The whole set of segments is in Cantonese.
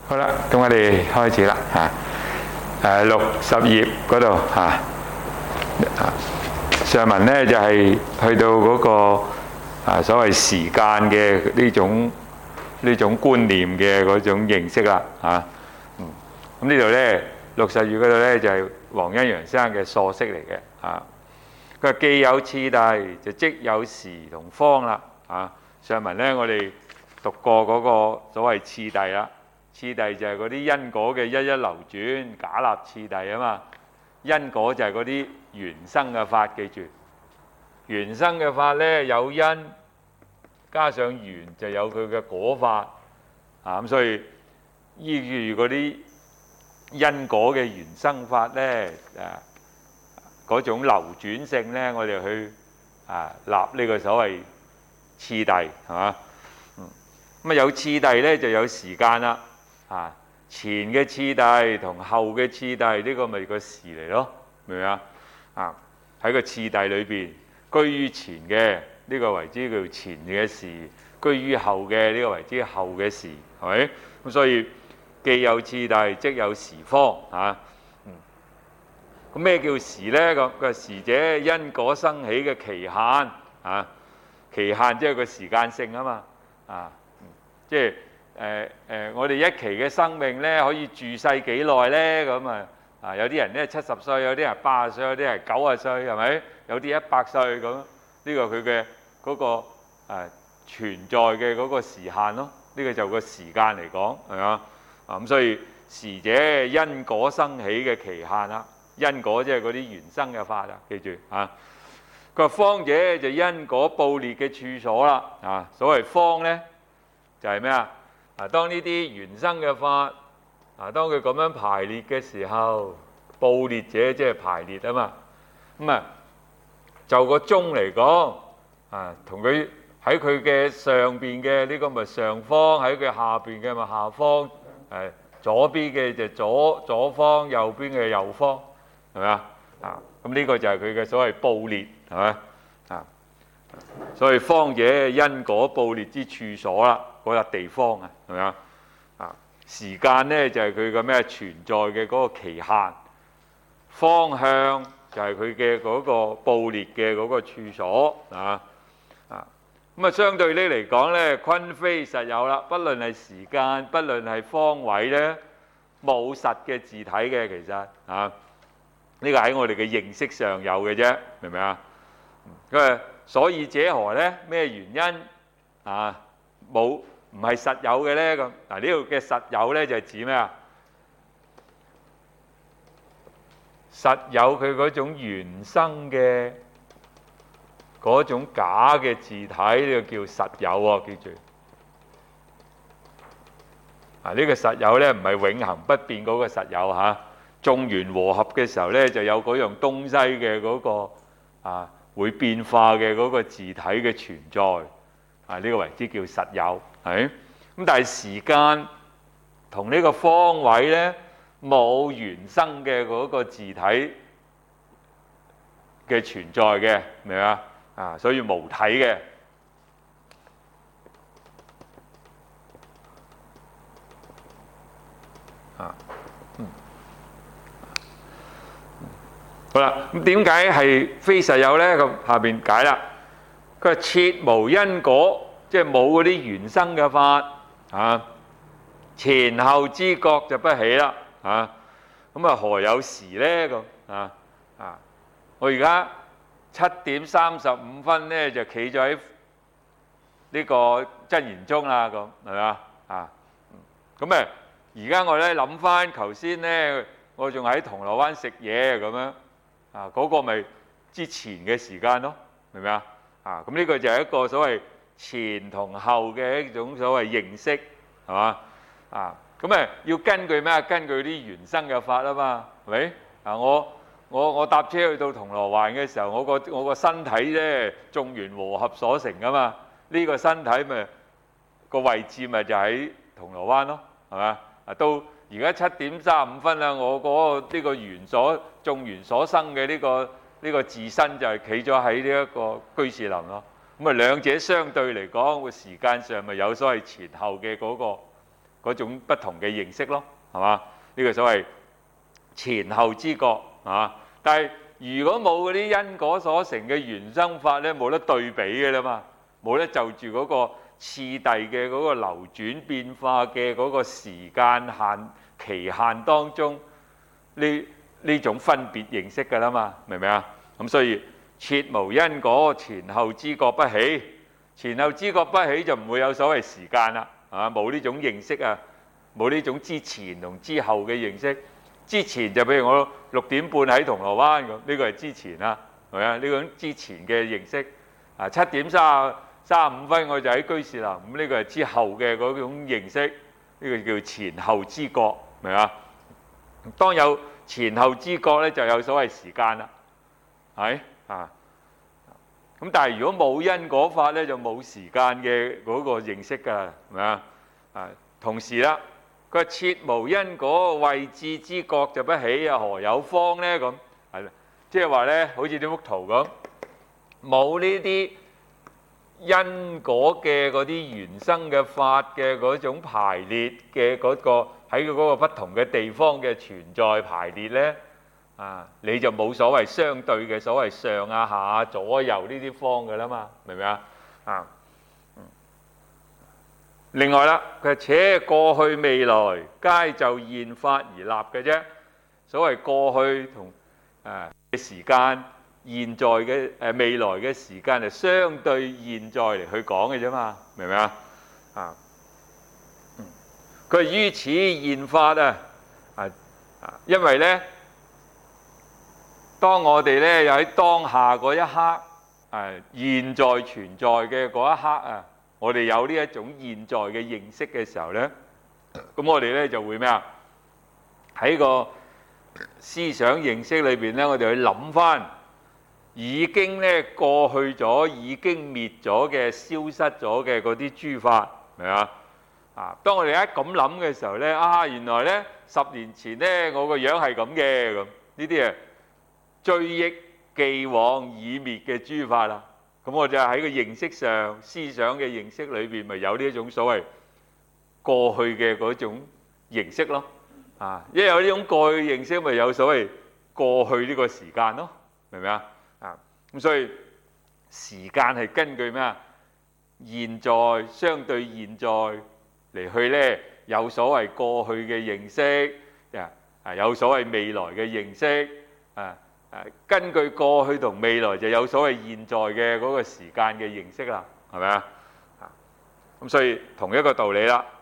好啦，咁我哋開始啦嚇。60頁嗰度嚇，上文呢就係去到嗰個所謂時間嘅呢種觀念嘅嗰種認識啦嚇。咁呢度呢60頁嗰度呢就係黃恩揚先生嘅疏釋嚟嘅嚇。佢話既有次第，就即有時同方啦嚇。上文呢我哋讀過嗰個所謂次第啦。次第就係嗰啲因果嘅一一流轉，假立次第啊嘛。因果就係嗰啲原生嘅法，記住。原生嘅法呢，有因加上緣就有佢嘅果法啊。咁所以依住嗰啲因果嘅原生法呢，嗰種流轉性呢，我哋去立呢個所謂次第係嘛。咁有次第呢，就有時間啦。前嘅次第同後嘅次第，呢個咪個時嚟咯，明唔明啊？喺個次第裏邊，居於前嘅呢個為之叫前嘅時，居於後嘅呢個為之後嘅時，係咪？咁所以既有次第，即有時方嚇。咁咩叫時呢？咁個時者因果生起嘅期限啊，期限即係個時間性啊嘛即係。我哋一期嘅生命呢，可以住世幾耐呢？咁有啲人呢70歲，有啲人80歲，有啲人90歲，係咪？有啲100歲咁。呢個佢嘅嗰個存在嘅嗰個時限咯。呢個就個時間嚟講係嘛？咁所以時者因果生起嘅期限啦。因果即係嗰啲原生嘅法啦，記住啊。佢話方者就因果報列嘅處所啦。所謂方呢，就係咩啊？當呢啲原生嘅法，當佢咁樣排列嘅時候，報列者即係排列啊嘛。咁就個宗嚟講，同佢喺佢嘅上邊嘅呢個咪上方，喺佢下邊嘅咪下方，左邊嘅就左方，右邊嘅右方，係咪啊？咁呢個就係佢嘅所謂報列，係咪？所以方者因果報列之處所啦。嗰笪地方係咪啊？時間呢就係佢嘅咩存在嘅嗰個期限，方向就係佢嘅嗰個報列嘅嗰個處所咁相對呢嚟講呢，坤非實有啦。不論係時間，不論係方位呢，冇實嘅自體嘅，其實呢個喺我哋嘅認識上有嘅啫，明唔明啊？所以者何呢？咩原因冇唔係實有嘅呢？咁呢度嘅實有呢，就係指咩啊？實有佢嗰種原生嘅嗰種假嘅自體，呢個叫實有喎，記住。呢個實有呢，唔係永恆不變嗰個實有嚇。眾緣和合嘅時候呢，就有嗰樣東西嘅嗰個會變化嘅嗰個自體嘅存在，呢個為之叫實有，係咁。但係時間同呢個方位呢，冇原生嘅嗰個自體嘅存在嘅，明唔明啊？所以無體嘅。好啦，咁點解係非實有呢？咁下邊解啦。佢話設無因果，即係冇嗰啲原生嘅法前後之覺就不起啦咁何有時呢？咁我而家7點35分呢，就企咗喺呢個真言宗啦，咁係咪咁而家我咧諗翻頭先呢，我仲喺銅鑼灣食嘢咁樣嗰個咪之前嘅時間咯，明唔明咁呢個就係一個所謂前同後嘅一種所謂認識，係嘛咁要根據咩？根據啲原生嘅法啊嘛，係咪我搭車去到銅鑼灣嘅時候，我個身體咧眾緣和合所成噶嘛，呢個身體咪個位置咪就喺銅鑼灣咯，係嘛？到而家7點35分啦，我嗰個呢個緣所眾緣所生嘅呢個自身就係企咗喺呢一個居士林咯。咁兩者相對嚟講，個時間上咪有所謂前後嘅嗰個嗰種不同嘅認識咯，係嘛？呢個所謂前後之覺啊。但係如果冇嗰啲因果所成嘅原生法咧，冇得對比嘅啦嘛，冇得就住嗰個次第嘅嗰個流轉變化嘅嗰個時間期限當中，呢種分別認識㗎啦嘛，明唔明啊？咁所以切無因果，前後之覺不起。前後之覺不起就唔會有所謂時間啦，冇呢種認識啊，冇呢種之前同之後嘅認識。之前就譬如我6點半喺銅鑼灣咁，呢個係之前啦，係咪啊？呢種之前嘅認識。7點35分我就喺居士林，咁呢個係之後嘅嗰種認識，呢個叫前後之覺，明啊？當有前後之覺咧，就有所謂時間啦，係啊。咁但係如果冇因果法咧，就冇時間嘅嗰個認識㗎，係咪啊？同時啦，佢話切無因果，謂智之覺就不起啊，何有方咧？咁係啦，即係話咧，好似呢幅圖咁，冇呢啲因果嘅嗰啲原生嘅法嘅嗰種排列嘅嗰個喺嗰個不同嘅地方嘅存在排列咧。你就冇所謂相對嘅所謂上啊下啊左右呢啲方嘅啦嘛，明唔明啊？另外啦，佢且過去未來皆就現法而立嘅啫。所謂過去同嘅時間，現在嘅未來嘅時間係相對現在嚟去講嘅啫嘛，明唔明啊？佢於此現法因為咧。當我哋咧又喺當下嗰一刻，現在存在嘅嗰一刻我哋有呢一種現在嘅認識嘅時候咧，咁我哋咧就會咩啊？喺個思想認識裏邊咧，我哋去諗翻已經咧過去咗、已經滅咗嘅、消失咗嘅嗰啲諸法，明唔明啊？當我哋一咁諗嘅時候咧，原來咧10年前咧我個樣係咁嘅，咁呢啲追憶既往已滅嘅諸法啦，咁我就喺個認識上、思想嘅認識裏邊，咪有呢一種所謂過去嘅嗰種認識咯。一有呢種過去認識，咪有所謂過去呢個時間咯，明唔明啊？咁所以時間係根據咩啊？現在相對現在嚟去咧，有所謂過去嘅認識，有所謂未來嘅認識，根據過去同未來就有所謂現在嘅嗰個時間嘅認識啦，係咪啊？咁所以同一個道理啦，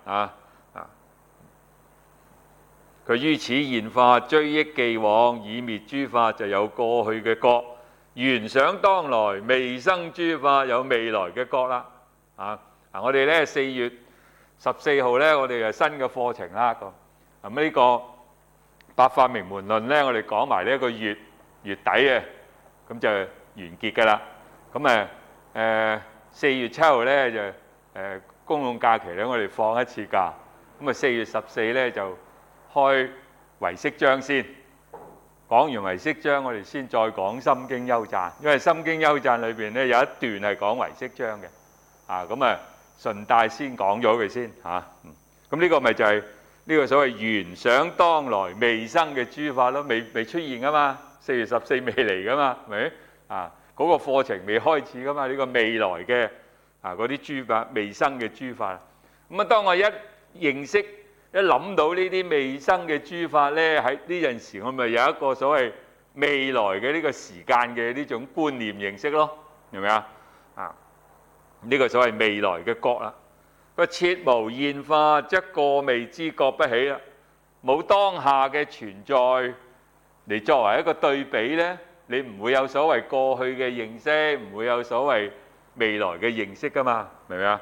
佢於此現法追憶既往已滅諸法，就有過去嘅覺；緣想當來未生諸法，有未來嘅覺啦。我哋咧4月14號咧，我哋係新嘅課程啦。咁呢個百法明門論咧，我哋講埋呢一個月底嘅，咁就完結㗎啦。咁4月7號咧就公共假期咧，我哋放一次假。咁4月14咧就開唯識章先，講完唯識章，我哋先再講心經優讚，因為心經優讚裏邊咧有一段係講唯識章嘅。咁順帶先講咗佢先嚇。咁呢個咪就係呢個所謂緣想當來未生嘅諸法咯，未出現噶嘛。4月14未嚟噶嘛，係咪？嗰個課程未開始噶嘛，呢個未來嘅嗰啲諸法未生嘅諸法。咁當我一認識一諗到呢啲未生嘅諸法咧，喺呢陣時我咪有一個所謂未來嘅呢個時間嘅呢種觀念認識咯，明唔明啊？呢個所謂未來嘅覺啦。個切無現法，則過未之覺不起啦。冇當下嘅存在嚟作為一個對比咧，你唔會有所謂過去嘅認識，唔會有所謂未來嘅認識噶嘛，明唔明啊？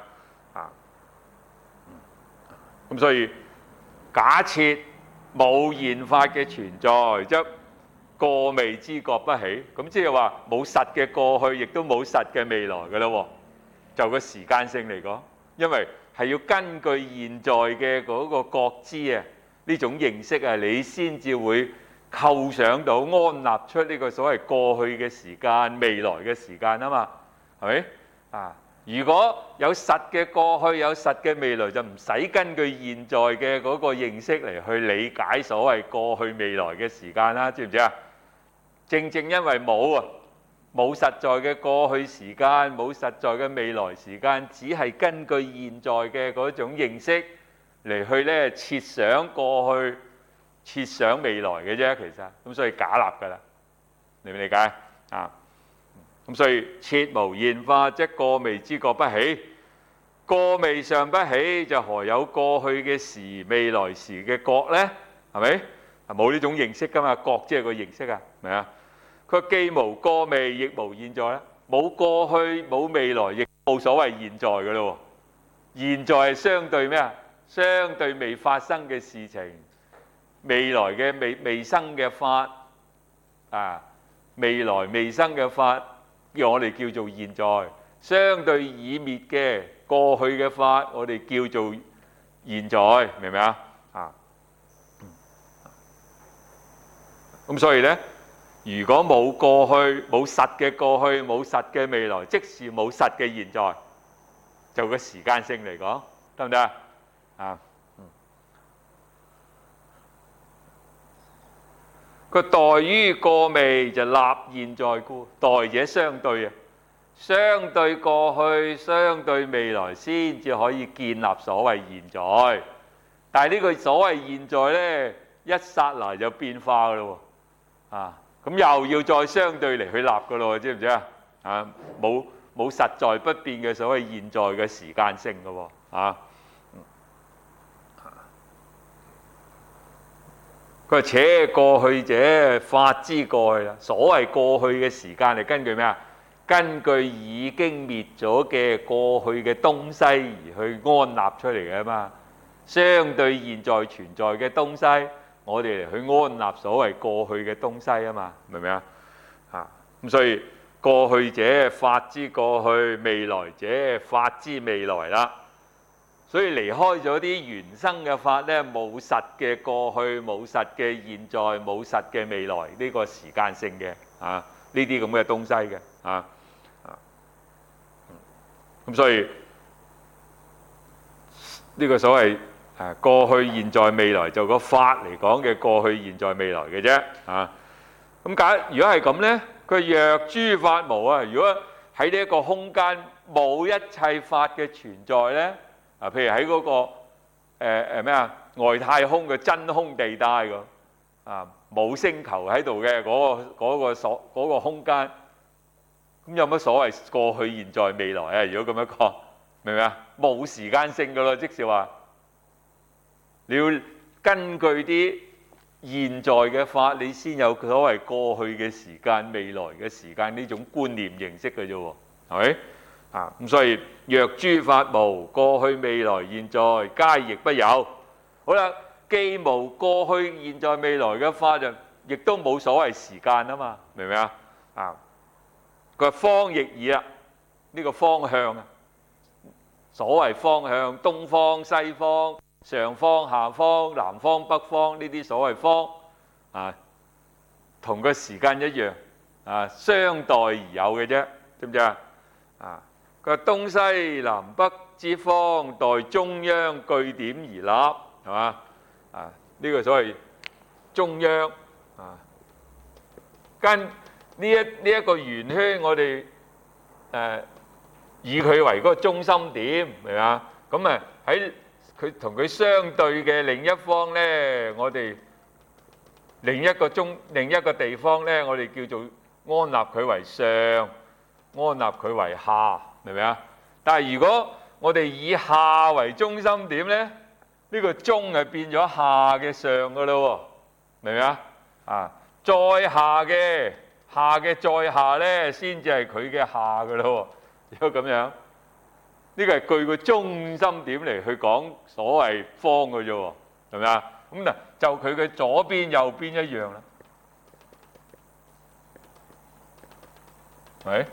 咁所以假設冇現法嘅存在，則過未之覺不起。咁即係話冇實嘅過去，亦都冇實嘅未來噶啦喎。就個時間性嚟講，因為係要根據現在嘅嗰個覺知呢種認識你先至會構想到安立出呢個所謂過去嘅時間、未來嘅時間啊嘛，係咪？ 如果有實嘅過去，有實嘅未來，就唔使根據現在嘅嗰個認識嚟去理解所謂過去未來嘅時間啦，知唔知啊？正正因為冇實在嘅過去時間，冇實在嘅未來時間，只係根據現在嘅嗰種認識嚟去咧設想過去、設想未來嘅啫，其實咁所以假立㗎啦，理唔理解啊？咁所以切無現化，即過未之覺不起。過未尚不起，就何有過去嘅時、未來時嘅覺呢？係咪？冇呢種認識噶嘛？覺即係個認識啊，明啊？佢既無過未，亦無現在啦。冇過去，冇未來，亦冇所謂現在噶咯。現在係相對咩啊？相對未發生嘅事情，未來嘅未生嘅法啊，未來未生嘅法。我哋叫做現在，相對已滅嘅過去嘅法，我哋叫做現在，明唔明啊？咁所以呢，如果冇過去，冇實嘅過去，冇實嘅未來，即是冇實嘅現在，就個時間性嚟講，得唔得啊？個待於過未就立現在故，待者相對啊，相對過去、相對未來先至可以建立所謂現在。但係呢個所謂現在呢，一剎那就變化噶咯喎，啊，咁又要再相對嚟去立噶咯喎，知唔知啊？啊，冇實在不變嘅所謂現在嘅時間性噶喎，啊。佢話且過去者，法之過去啦。所謂過去嘅時間係根據咩啊？根據已經滅咗嘅過去嘅東西而去安立出嚟嘅嘛。相對現在存在嘅東西，我哋嚟去安立所謂過去嘅東西啊嘛，明唔明啊？咁所以過去者，法之過去；未來者，法之未來啦。所以離開咗啲原生嘅法呢，冇實嘅過去，冇實嘅現在，冇實嘅未來，呢個時間性嘅呢啲咁嘅東西嘅咁所以呢個所謂過去、現在、未來，就個法嚟講嘅過去、現在、未來嘅啫咁如果係咁呢，佢若諸法無啊，如果喺呢一個空間冇一切法嘅存在呢。譬如喺嗰個外太空嘅真空地帶冇星球喺度嘅嗰個空間，咁有乜所謂過去、現在、未來啊？如果咁樣講，明唔明啊？冇時間性噶咯，即是話你要根據啲現在嘅法，你先有所謂過去嘅時間、未來嘅時間呢種觀念認識嘅啫喎，係咪？咁所以若諸法無，過去、未來、現在皆亦不有。好啦，既無過去、現在、未來嘅法，就亦都冇所謂時間啊嘛，明唔明啊？佢話方亦爾啦，呢個方向啊，所謂方向，東方、西方、上方、下方、南方、北方呢啲所謂方同個時間一樣相待而有嘅啫，知唔知啊？佢話東西南北之方，待中央據點而立，係嘛？呢個所謂中央跟呢一個圓圈，我哋以佢為嗰個中心點，明嘛？咁喺佢同佢相對嘅另一方呢，我哋另一個地方呢，我哋叫做安立佢為上，安立佢為下。明唔明啊？但係如果我哋以下為中心點呢，呢個中係變咗下嘅上噶咯喎，明唔明啊？再下嘅再下呢，先至係佢嘅下噶咯喎。如果咁樣，呢個係據個中心點嚟去講所謂方嘅啫喎，係咪啊？咁嗱，就佢嘅左邊右邊一樣啦，係咪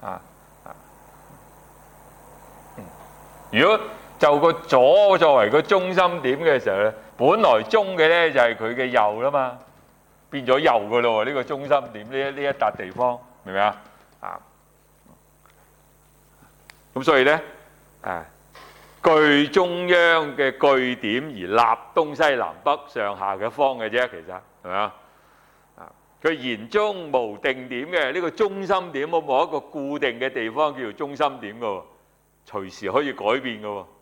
如果就個左作為個中心點嘅時候咧，本來中嘅咧就係佢嘅右啦嘛，變咗右嘅咯喎，呢個中心點呢一笪地方，明唔明啊？ 咁所以咧據中央嘅據點而立東西南北上下嘅方嘅啫，其實係咪啊？佢言中無定點嘅，呢個中心點冇一個固定嘅地方叫做中心點嘅喎，隨時可以改變嘅喎，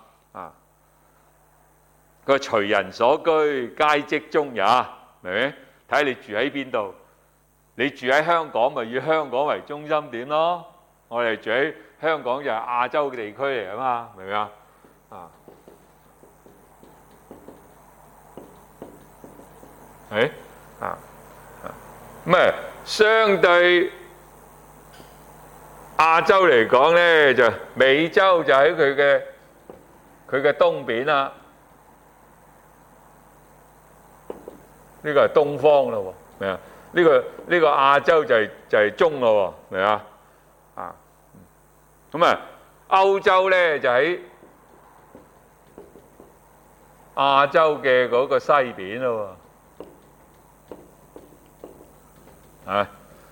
佢隨人所居，皆職中也，明唔明？睇下你住喺邊度，你住喺香港咪以香港為中心點咯。我哋住喺香港就係亞洲地區嚟啊嘛，明唔明啊？咁相對亞洲嚟講咧，就美洲就喺佢嘅東邊啦。呢個係東方咯喎，明啊？呢個亞洲就係中咯喎，明啊？咁歐洲咧就喺亞洲嘅嗰個西邊咯喎，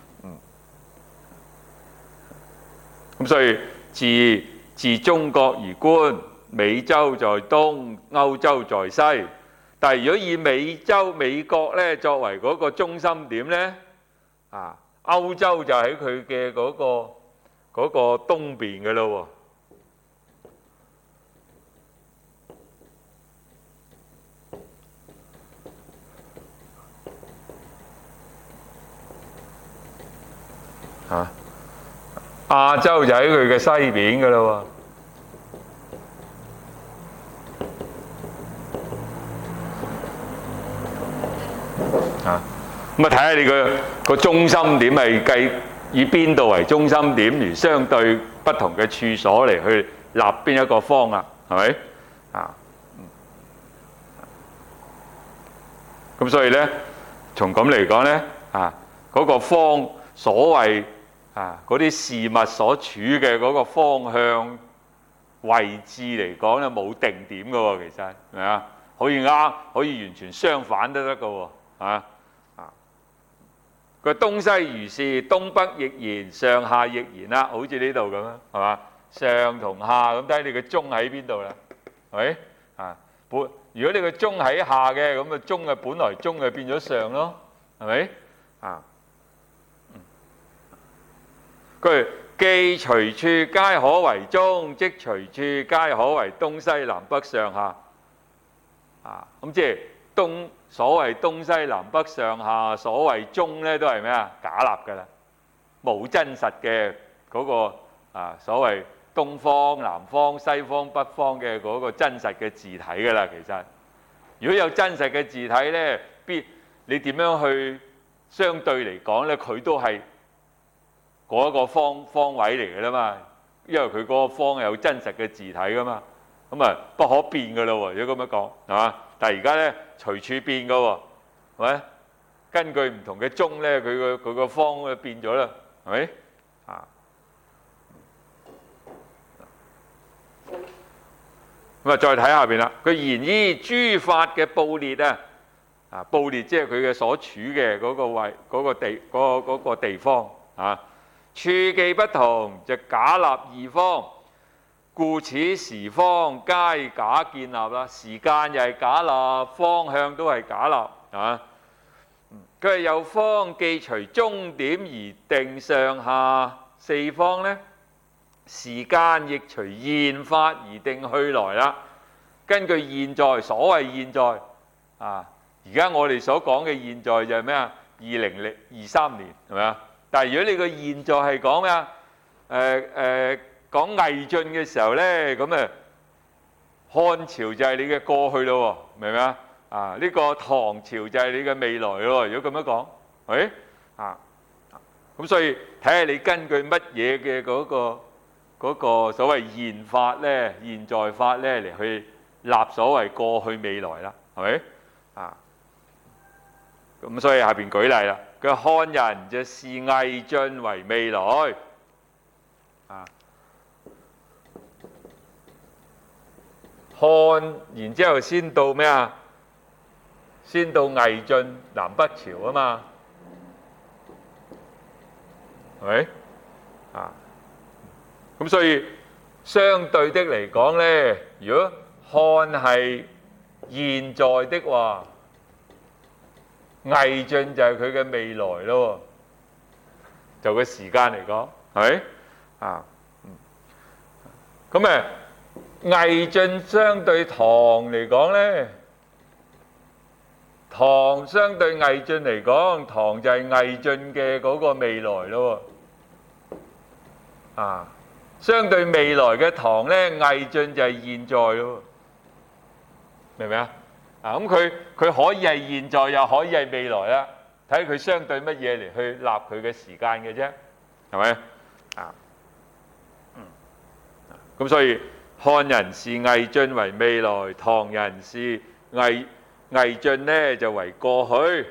咁所以自中國而觀，美洲在東，歐洲在西。但係如果以美國咧作為嗰個中心點咧，歐洲就喺佢嘅嗰個東邊嘅咯喎，亞洲就喺佢嘅西邊嘅咯喎。咁睇下你個中心點係計以邊度為中心點，而相對不同嘅處所嚟去立邊一個方啦，係咪？咁所以咧，從咁嚟講咧，嗰個方所謂嗰啲事物所處嘅嗰個方向位置嚟講咧，冇定點嘅喎，其實係咪啊？可以啱，可以完全相反都得嘅喎，佢東西如是，東北亦然，上下亦然啦，好似呢度咁啊，係嘛？上同下咁，睇你個中喺邊度啦，係咪？如果你個中喺下嘅，咁啊中本來中就變咗上咯，係咪？佢既隨處皆可為中，即隨處皆可為東西南北上下。咁即係所謂東西南北上下，所謂中咧都係咩啊？假立㗎啦，冇真實嘅嗰個所謂東方、南方、西方、北方嘅嗰個真實嘅字體㗎啦。其實，如果有真實嘅字體咧，你點樣去相對嚟講咧？佢都係嗰一個方位嚟㗎啦嘛，因為佢嗰個方有真實嘅字體㗎嘛，咁不可變㗎咯喎。如果咁樣講係嘛？但係而家咧隨處變㗎喎，係咪？根據唔同嘅鐘咧，佢個方就變咗啦，係咪？咁再睇下邊啦。佢言依諸法嘅布列布列即係佢嘅所處嘅嗰個位、嗰個地方處既不同，就假立二方。故此時方皆假建立啦，時間又係假立，方向都係假立佢係有方既隨終點而定上下四方咧，時間亦隨現法而定去來啦。根據現在，所謂現在而家我哋所講嘅現在就係咩啊？2023年係咪啊？但係如果你個現在係講咩啊？講魏晉嘅時候咧，咁漢朝就係你嘅過去咯喎，明唔明啊？呢個唐朝就係你嘅未來咯。如果咁樣講，係咁所以睇下你根據乜嘢嘅嗰個所謂現法咧、現在法咧嚟去立所謂過去未來啦，係咪？咁所以下邊舉例啦，佢漢人就視魏晉為未來漢，然之後先到咩啊？先到魏晉南北朝啊嘛，係咪？咁所以相對的嚟講呢，如果漢係現在的話，魏晉就係佢嘅未來咯，就個時間嚟講，係咪啊？咁魏晉相對唐嚟講呢，唐相對魏晉嚟講，唐就係魏晉嘅嗰個未來咯，啊，相對未來嘅唐呢，魏晉就係現在咯，明唔明啊？啊，咁佢可以係現在，又可以係未來啦，睇佢相對乜嘢嚟去立佢嘅時間嘅啫，係咪啊？咁所以漢人視魏晉為未來，唐人視魏晉呢就為過去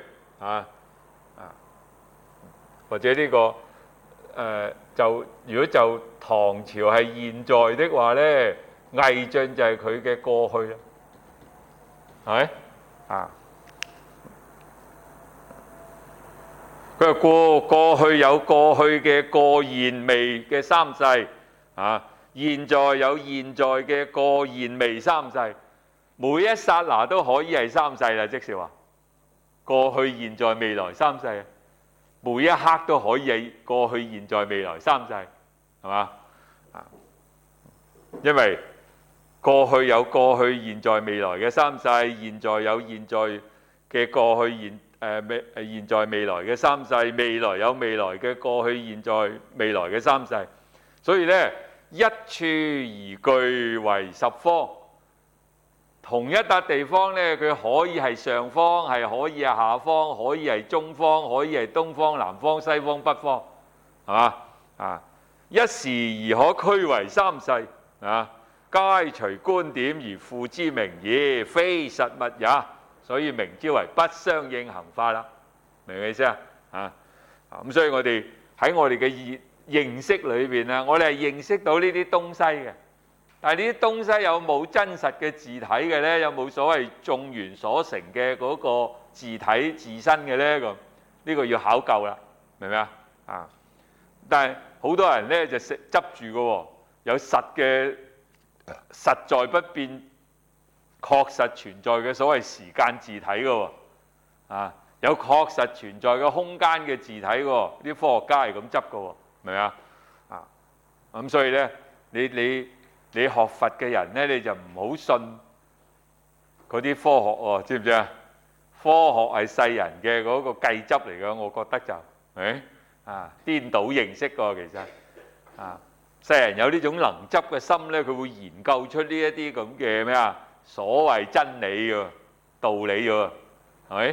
或者呢個如果就唐朝係現在的話呢，魏晉就係佢嘅過去啦，係咪啊？佢話過去有過去嘅過現未嘅三世啊。現在有現在嘅過現未三世，每一剎那都可以係三世啦，即是話過去、現在、未來三世，每一刻都可以係過去、現在、未來三世，係嘛？因為過去有過去、現在、未來嘅三世，現在有現在嘅過去、現在、未來嘅三世，未來有未來嘅過去、現在、未來嘅三世，所以呢，一處而據為十方，同一笪地方呢，佢可以係上方，係可以係下方，可以係中方，可以係東方、南方、西方、北方，係嘛？啊，一時而可區為三世，啊，皆隨觀點而賦之名矣，非實物也。所以名之為不相應行法啦，明唔明意思啊？咁所以我哋喺我哋嘅認識裏邊啊，我哋係認識到呢啲東西嘅，但係呢啲東西有冇真實嘅自體嘅呢？有冇所謂眾緣所成嘅嗰個自體自身嘅呢？咁呢個要考究啦，明唔明啊？但係好多人呢就執住嘅喎，有實嘅實在不變、確實存在嘅所謂時間自體嘅喎，有確實存在嘅空間嘅自體喎，啲科學家係咁執嘅喎。明啊？咁所以呢，你學佛嘅人呢，你就唔好信嗰啲科學喎，知唔知啊？科學係世人嘅嗰個計執嚟嘅，我覺得就顛倒認識喎，其實世人有呢種能執嘅心呢，佢會研究出呢一啲咁嘅咩啊所謂真理嘅道理嘅，係咪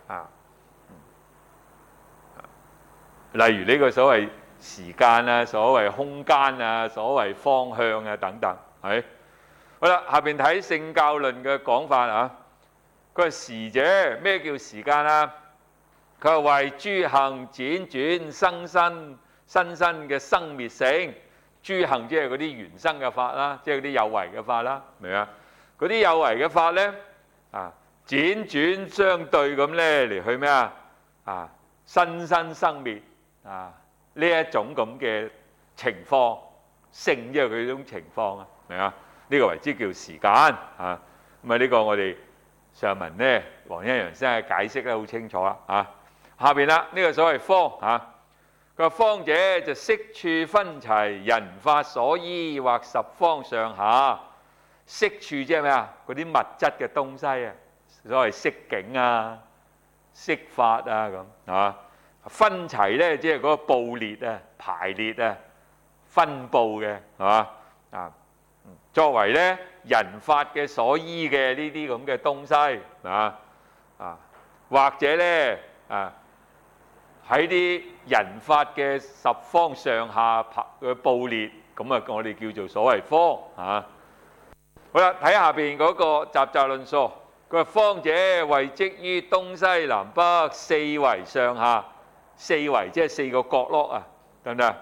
例如呢個所謂時間啊，所謂空間啊，所謂方向啊等等，係好啦。下邊睇聖教論嘅講法啊，佢話時者咩叫時間啊？佢話為諸行輾轉生身嘅生滅性，諸行即係嗰啲原生嘅法啦，即係嗰啲有為嘅法啦，明啊？嗰啲有為嘅法咧輾轉相對咁咧嚟去咩生生滅呢一種咁嘅情況，性即係佢呢種情況啊，明啊？呢個為之叫時間咁呢個我哋上文呢，黃恩陽先生解釋得好清楚啦下邊啦，呢個所謂方佢話方者就色處分齊，人法所依或十方上下。色處即係咩啊？嗰啲物質嘅東西啊，所謂色境啊、色法啊咁分齊咧，即係嗰個布列排列分佈嘅係嘛作為咧人法嘅所依嘅呢啲咁嘅東西或者咧喺啲人法嘅十方上下嘅布列，咁我哋叫做所謂方好啦，睇下邊嗰個《集集論述》，佢話方者謂即於東西南北四維上下，四維即係四個角落得唔得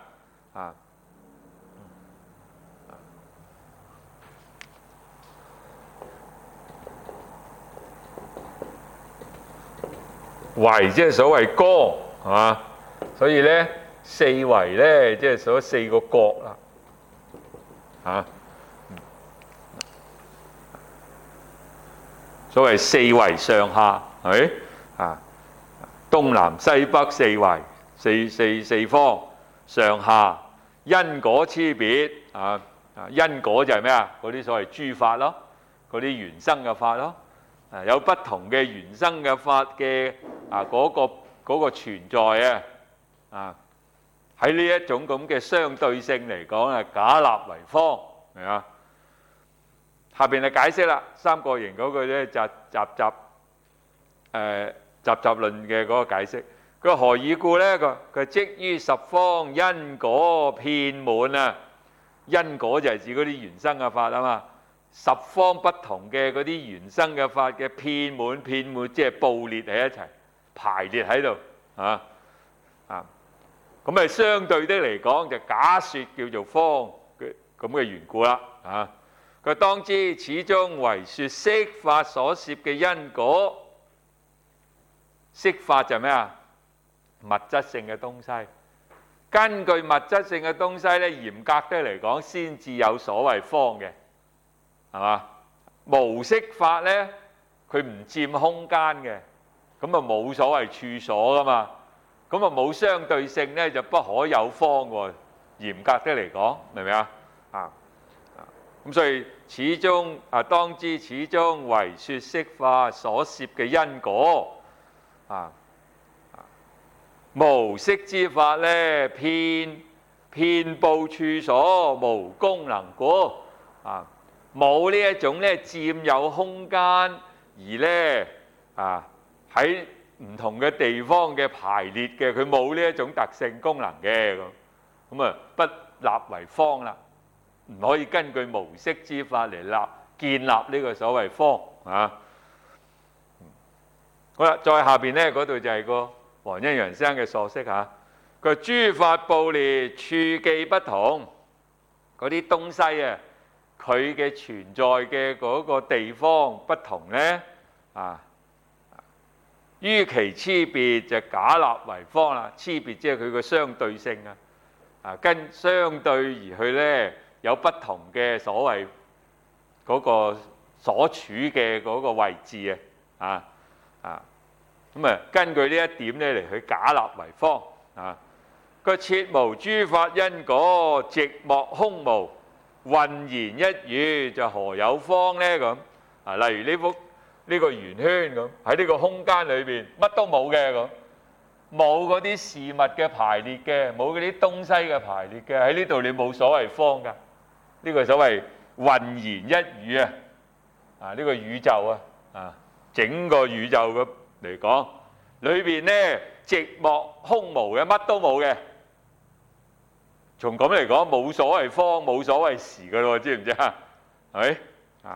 維即係所謂光係嘛，所以咧四維咧即係所謂四個角啦啊。所謂四維上下，係咪啊？東南西北四維，四方上下，因果差別啊！因果就係咩啊？嗰啲所謂諸法咯，嗰啲原生嘅法咯。有不同嘅原生嘅法嘅嗰個存在啊！喺呢一種咁嘅相對性嚟講假立為方，係啊。下邊就解釋啦，三角形嗰個咧集論嘅嗰個解釋。佢何以故咧？佢即於十方因果遍滿啊！因果就係指嗰啲原生嘅法啊嘛。十方不同嘅嗰啲原生嘅法嘅遍滿，即係布列喺一齊，排列喺度啊。咁咪相對的嚟講，就假説叫做方嘅咁嘅緣故啦啊。佢當知始終為説色法所攝嘅因果，色法就係咩啊？物質性嘅東西。根據物質性嘅東西咧，嚴格得嚟講，先至有所謂方嘅，係嘛？無色法咧，佢唔佔空間嘅，咁啊冇所謂處所噶嘛，咁啊冇相對性咧，就不可有方喎。嚴格得嚟講，明唔明啊？咁所以始終當知始終為説色法所攝嘅因果無色之法咧，遍佈處所，無功能故冇呢一種咧佔有空間，而咧喺唔同嘅地方嘅排列嘅，佢冇呢一種特性功能嘅咁啊，不立為方啦。唔可以根據無色之法嚟建立呢個所謂方啊！好啦，再下邊咧嗰度就係個黃恩陽先生嘅疏釋嚇。佢諸法布列處既不同，嗰啲東西佢嘅存在嘅嗰個地方不同咧於其差別就假立為方啦。差別即係佢個相對性跟相對而去咧。有不同嘅所謂嗰個所處嘅嗰個位置根據呢一點咧嚟去假立為方佢切無諸法因果，寂寞空無，渾然一語，就何有方咧咁例如呢個圓圈咁，喺呢個空間裏邊乜都冇嘅咁，冇嗰啲事物嘅排列嘅，冇嗰啲東西嘅排列嘅，喺呢度你冇所謂方㗎。呢個所謂渾然一語呢個宇宙整個宇宙嘅嚟講，裏邊咧寂寞空無嘅，乜都冇嘅。從咁嚟講，冇所謂方，冇所謂時㗎咯，知唔知啊？係咪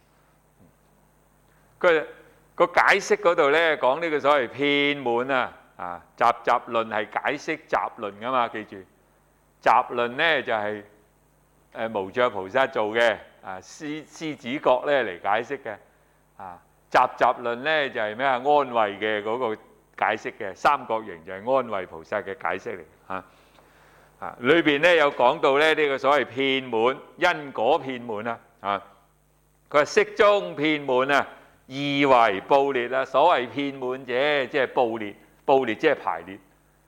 佢個解釋嗰度咧講呢個所謂遍滿集論係解釋集論㗎嘛，記住集論咧就係。無著菩薩做嘅獅子覺咧嚟解釋嘅集論咧就係咩安慰嘅嗰個解釋嘅，三角形就係安慰菩薩嘅解釋嚟裏邊咧有講到咧呢個所謂遍滿因果遍滿佢話色中遍滿二維布列所謂遍滿者即係布列即係排列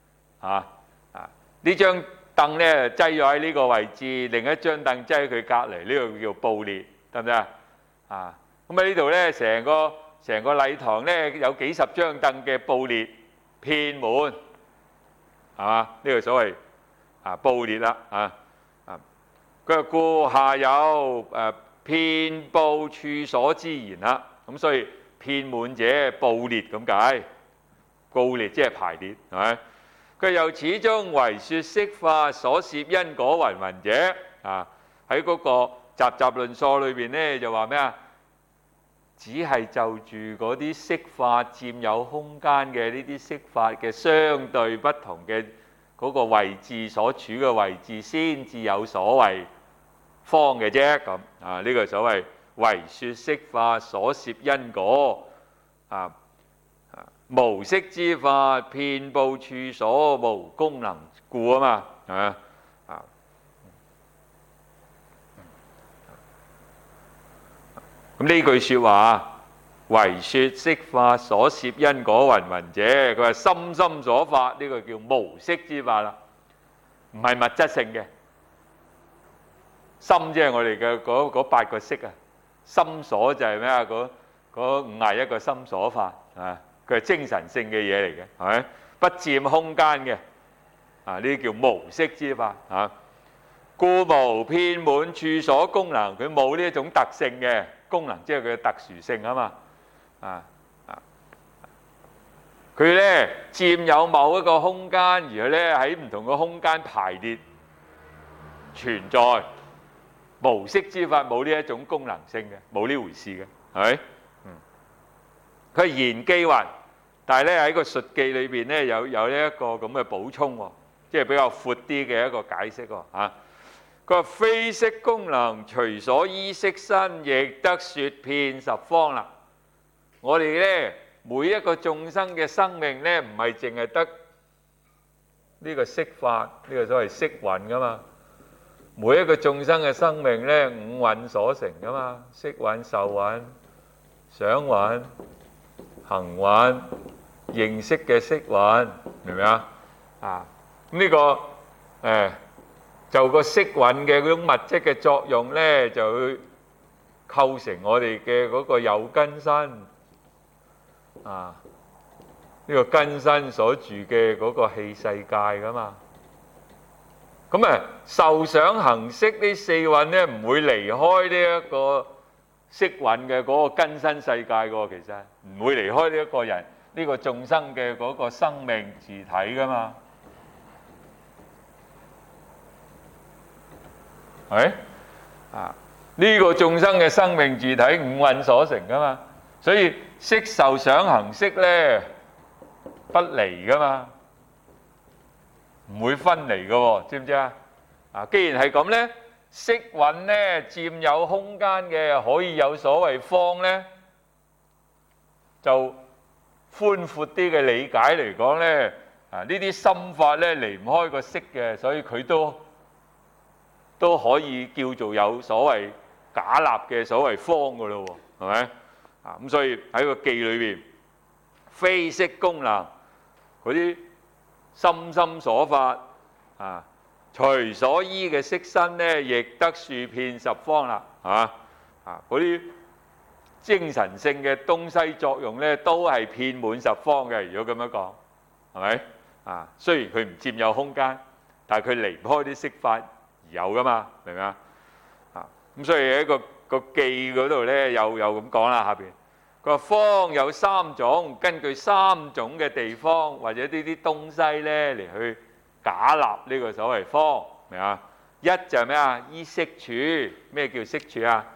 呢張凳咧擠咗喺呢個位置，另一張凳擠喺佢隔離，呢個叫布列，得唔得咁喺呢度咧，成個禮堂咧有幾十張凳嘅布列遍滿，係嘛？呢個所謂布列啦佢話故下有遍佈處所之言啦，咁所以遍滿者布列咁解，布列即係排列，係咪？佢又始終為説色法所攝因果芸芸者喺嗰個集論疏裏邊咧就話咩只係就住嗰啲色法佔有空間嘅呢啲色法嘅相對不同嘅嗰個位置所處嘅位置先至有所謂方嘅啫咁呢個所謂為説色法所攝因果無色之法遍佈處所，無功能故嘛，係咪咁呢句説話，唯說色法所攝因果云云者，佢話心心所法，呢個叫無色之法啦，唔係物質性嘅。心即係我哋嘅嗰8個色啊，心所就係咩啊？嗰51個心所法啊，佢係精神性嘅嘢嚟嘅，係咪？不佔空間嘅啊，呢啲叫無色之法啊。故無遍滿處所功能，佢冇呢一種特性嘅功能，即係佢嘅特殊性啊嘛。佢咧佔有某一個空間，而佢咧喺唔同嘅空間排列存在。無色之法冇呢一種功能性嘅，冇呢回事嘅，係咪？佢係言記云，但係咧喺個述記裏邊咧有呢一個咁嘅補充喎，即係比較闊啲嘅一個解釋喎嚇。佢話非色功能，隨所依色身，亦得説遍十方啦。我哋咧每一個眾生嘅生命咧，唔係淨係得呢個色法，呢個所謂色蘊噶嘛。每一個眾生嘅生命咧，五蘊所成噶嘛，色蘊、受蘊、想蘊、行蘊、認識嘅色蘊，明唔明啊？咁呢個就個色蘊嘅嗰種物質嘅作用咧，就會構成我哋嘅嗰個有根身呢個根身所住嘅嗰個器世界噶嘛。咁受想行識呢4蘊咧，唔會離開呢一個色蘊嘅嗰個根身世界喎，其實唔會離開呢一個人呢個眾生嘅嗰個生命自體噶嘛，係咪？呢個眾生嘅生命自體五蘊所成噶嘛，所以色受想行識咧不離噶嘛。唔會分離嘅喎，知唔知啊？既然係咁咧，色蘊咧佔有空間嘅，可以有所謂方咧，就寬闊啲嘅理解嚟講咧，呢啲心法咧離唔開個色嘅，所以佢都可以叫做有所謂假立嘅所謂方嘅咯喎，係咪？咁所以喺個記裏邊，非色功能嗰啲。心心所法隨所依嘅色身咧，亦得説遍十方啦，嗰啲精神性嘅東西作用咧，都係遍滿十方嘅。如果咁樣講，係咪？雖然佢唔佔有空間，但係佢離唔開啲色法而有噶嘛，明唔明啊？咁所以喺個記嗰度咧，有咁講啦，下邊。佢話方有3種，根據3種嘅地方或者呢啲東西咧嚟去假立呢個所謂方，明啊？一就係咩啊？依色處，咩叫色處啊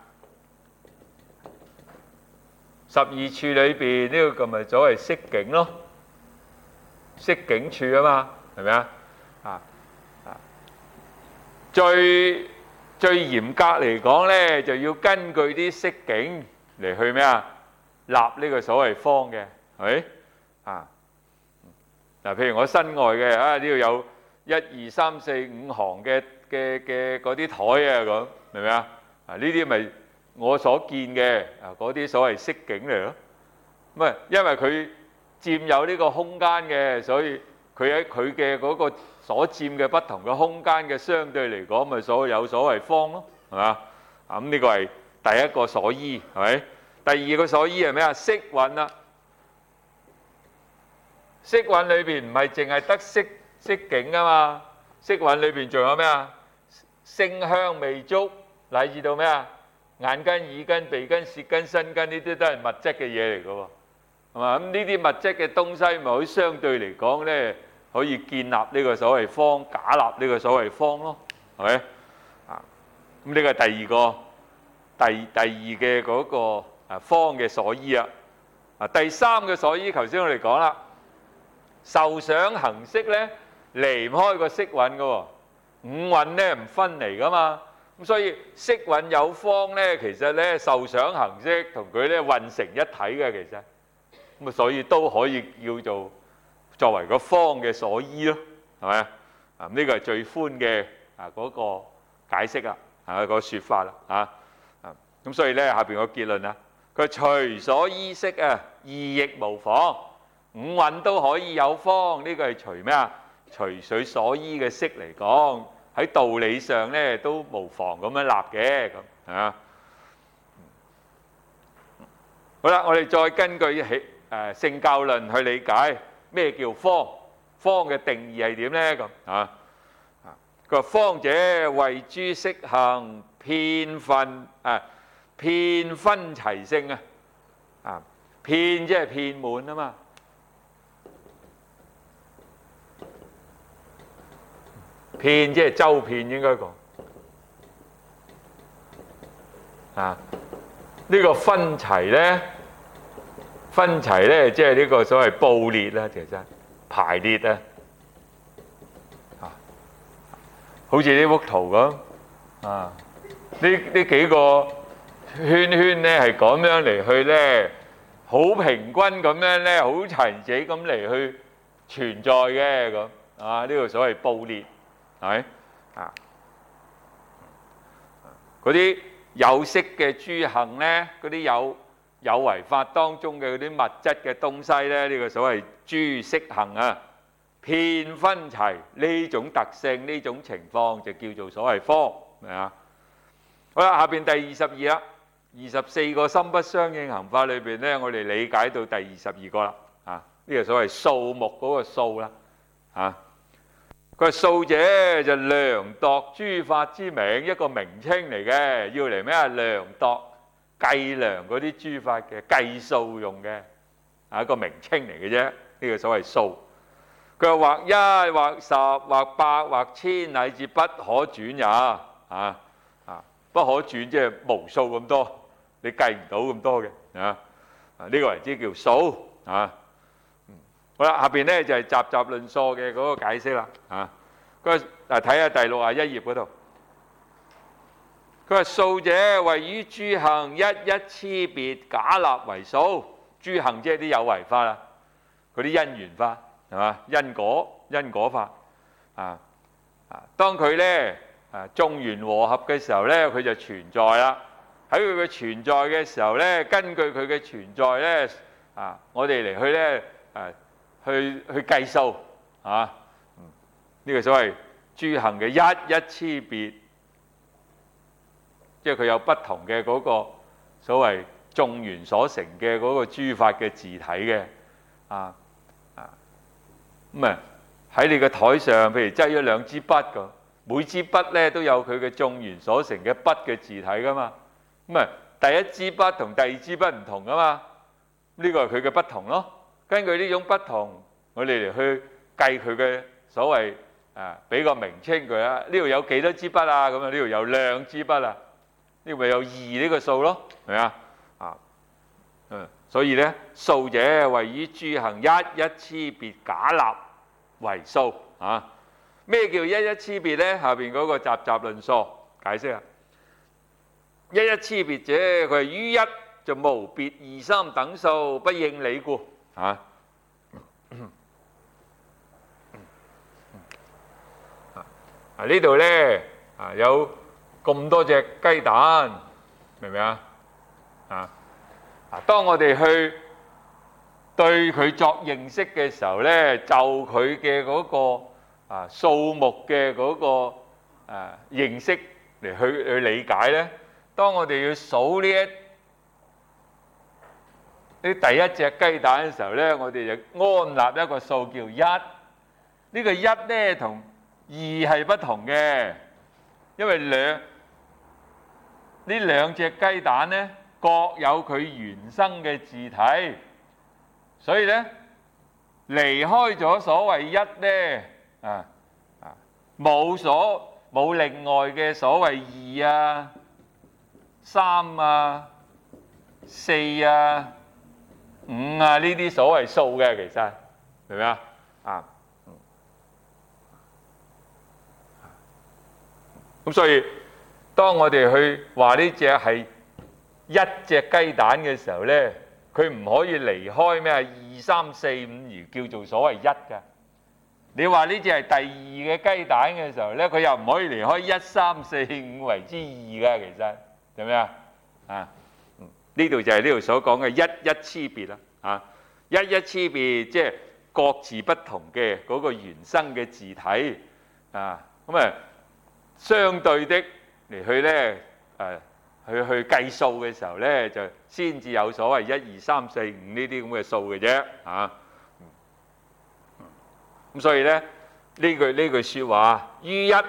？12處裏邊呢個咪所謂色境咯，色境處啊嘛，係咪啊？最嚴格嚟講咧，就要根據啲色境嚟去咩啊？立呢個所謂方嘅，係咪？譬如我身外嘅呢度有1、2、3、4、5行嘅嗰啲台啊，咁明唔明啊？呢啲咪我所見嘅嗰啲所謂色境嚟咯。咁因為佢佔有呢個空間嘅，所以佢喺佢嘅嗰個所佔嘅不同嘅空間嘅相對嚟講，咪有所謂方咯，係嘛？咁呢個係第一個所依，係咪？第二個所依係咩啊？色蘊啦，色蘊裏邊唔係淨係得色境啊嘛，色蘊裏邊仲有咩啊？聲香味觸，乃至到咩啊？眼根、耳根、鼻根、舌根、身根，呢啲都係物質嘅嘢嚟嘅喎，係嘛？咁呢啲物質嘅東西，咪好相對嚟講咧，可以建立呢個所謂方，假立呢個所謂方咯，係咪？咁呢個係第二嘅嗰個方嘅所依啊。第三嘅所依，頭先我哋講啦，受想行識咧離唔開個色蘊嘅喎，五蘊咧唔分離噶嘛。咁所以色蘊有方咧，其實咧受想行識同佢咧混成一體嘅，其實咁所以都可以叫做作為個方嘅所依咯，係咪啊？呢個係最寬嘅嗰個解釋啦，個説法啦咁所以咧下邊個結論啊，佢隨所依式啊，意亦無妨，五蘊都可以有方，呢個係隨咩啊？隨佢所依嘅式嚟講，喺道理上咧都無妨咁樣立嘅咁啊。好啦，我哋再根據聖教論去理解咩叫方，方嘅定義係點咧咁啊？佢話方者謂諸色行遍分齊性啊，遍即係遍滿啊嘛。遍即係周遍應該講啊，呢個分齊咧，即係呢個所謂布列啦，其實排列啊，好似呢幅圖咁啊，呢幾個圈圈咧係咁樣嚟去咧，好平均咁樣咧，好齊整咁嚟去存在嘅咁啊，呢個所謂布列。係咪啊？嗰啲有色嘅諸行咧，嗰啲有為法當中嘅嗰啲物質嘅東西咧，呢個所謂諸色行啊，遍分齊呢種特性，呢種情況就叫做所謂方，明啊？好啦，下邊第22啦，24個心不相應行法裏邊咧，我哋理解到第22個啦，啊，呢個所謂數目嗰個數啦，啊。佢話數者就量度諸法之名，一個名稱嚟嘅，要嚟咩啊？量度計量嗰啲諸法嘅計數用嘅，係一個名稱嚟嘅啫。呢個所謂數。佢話或一或十或百或千，乃至不可轉也。不可轉即係無數咁多，你計唔到咁多嘅啊。呢個為之叫數啊。好啦，下邊咧就係集集論數嘅嗰個解釋啦。佢話睇下第61頁嗰度，佢話數者謂於諸行一差別假立為數，諸行即係啲有為法啦，嗰啲因緣法係嘛？因果法當佢咧眾緣和合嘅時候咧，佢就存在啦。喺佢嘅存在嘅時候咧，根據佢嘅存在咧我哋嚟去咧去計數呢個所謂諸行嘅一差別，即係佢有不同嘅嗰個所謂眾緣所成嘅嗰個諸法嘅自體嘅咁喺你嘅台上，譬如擠咗兩支筆咁，每支筆咧都有佢嘅眾緣所成嘅筆嘅自體噶嘛。第一支筆同第二支筆唔同噶嘛，呢個係佢嘅不同咯。根據呢種不同，我哋嚟去計佢嘅所謂俾個名稱佢啊。呢度有幾多支筆啊？咁呢度有兩支筆啊。呢度咪有2呢個數咯，係咪啊？所以咧，數者謂於諸行一差別假立為數咩叫一差別咧？下邊嗰個集集論數解釋啊。一差別者，佢係於一就無別2、3等數，不應理故呢度咧有咁多隻雞蛋，明唔明啊？當我哋去對佢作認識嘅時候咧，就佢嘅嗰個數目嘅嗰個認識嚟去理解咧。當我哋要數呢第一隻雞蛋嘅時候咧，我哋就安立一個數叫1。呢個1咧同2係不同嘅，因為呢兩隻雞蛋咧各有佢原生嘅自體，所以咧離開咗所謂1咧冇另外嘅所謂2啊、3啊、4啊、5啊呢啲所謂數嘅，其實明唔明啊？咁所以當我哋去話呢隻係一隻雞蛋嘅時候咧，佢唔可以離開咩2、3、4、5而叫做所謂1㗎。你話呢隻係第2嘅雞蛋嘅時候咧，佢又唔可以離開1、3、4、5為之2㗎。其實係咪啊？ 啊。呢度就係呢度所講嘅一一差別啦。啊，一一差別即係各自不同嘅嗰個原生嘅字體啊。咁啊，相對的嚟去咧去計數嘅時候咧，就先至有所謂1、2、3、4、5呢啲咁嘅數嘅啫。啊，咁所以咧呢句説話，於一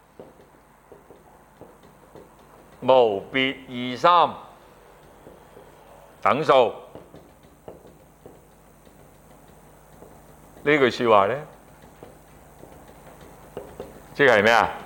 無別2、3等數，呢句説話咧，即係咩啊？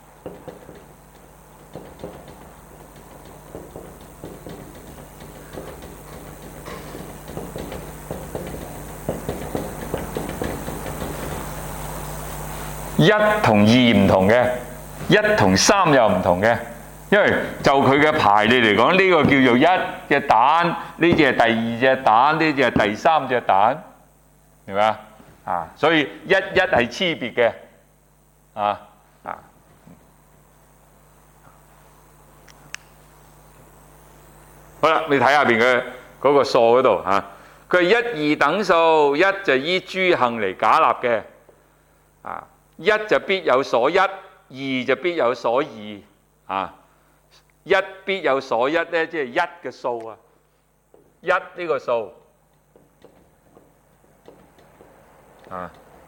一同2唔同嘅，1同3又唔同嘅，因為就佢嘅排列嚟講，呢個叫做1隻蛋，呢隻係第2隻蛋，呢隻係第3隻蛋，明白啊？所以一係差別嘅，好啦，你睇下邊嘅嗰個數嗰度嚇，佢係1、2等數，一就依諸行嚟假立嘅，啊。一就必有所一，二就必有所二，啊！一必有所一咧，即係一嘅數啊，一呢個數，啊！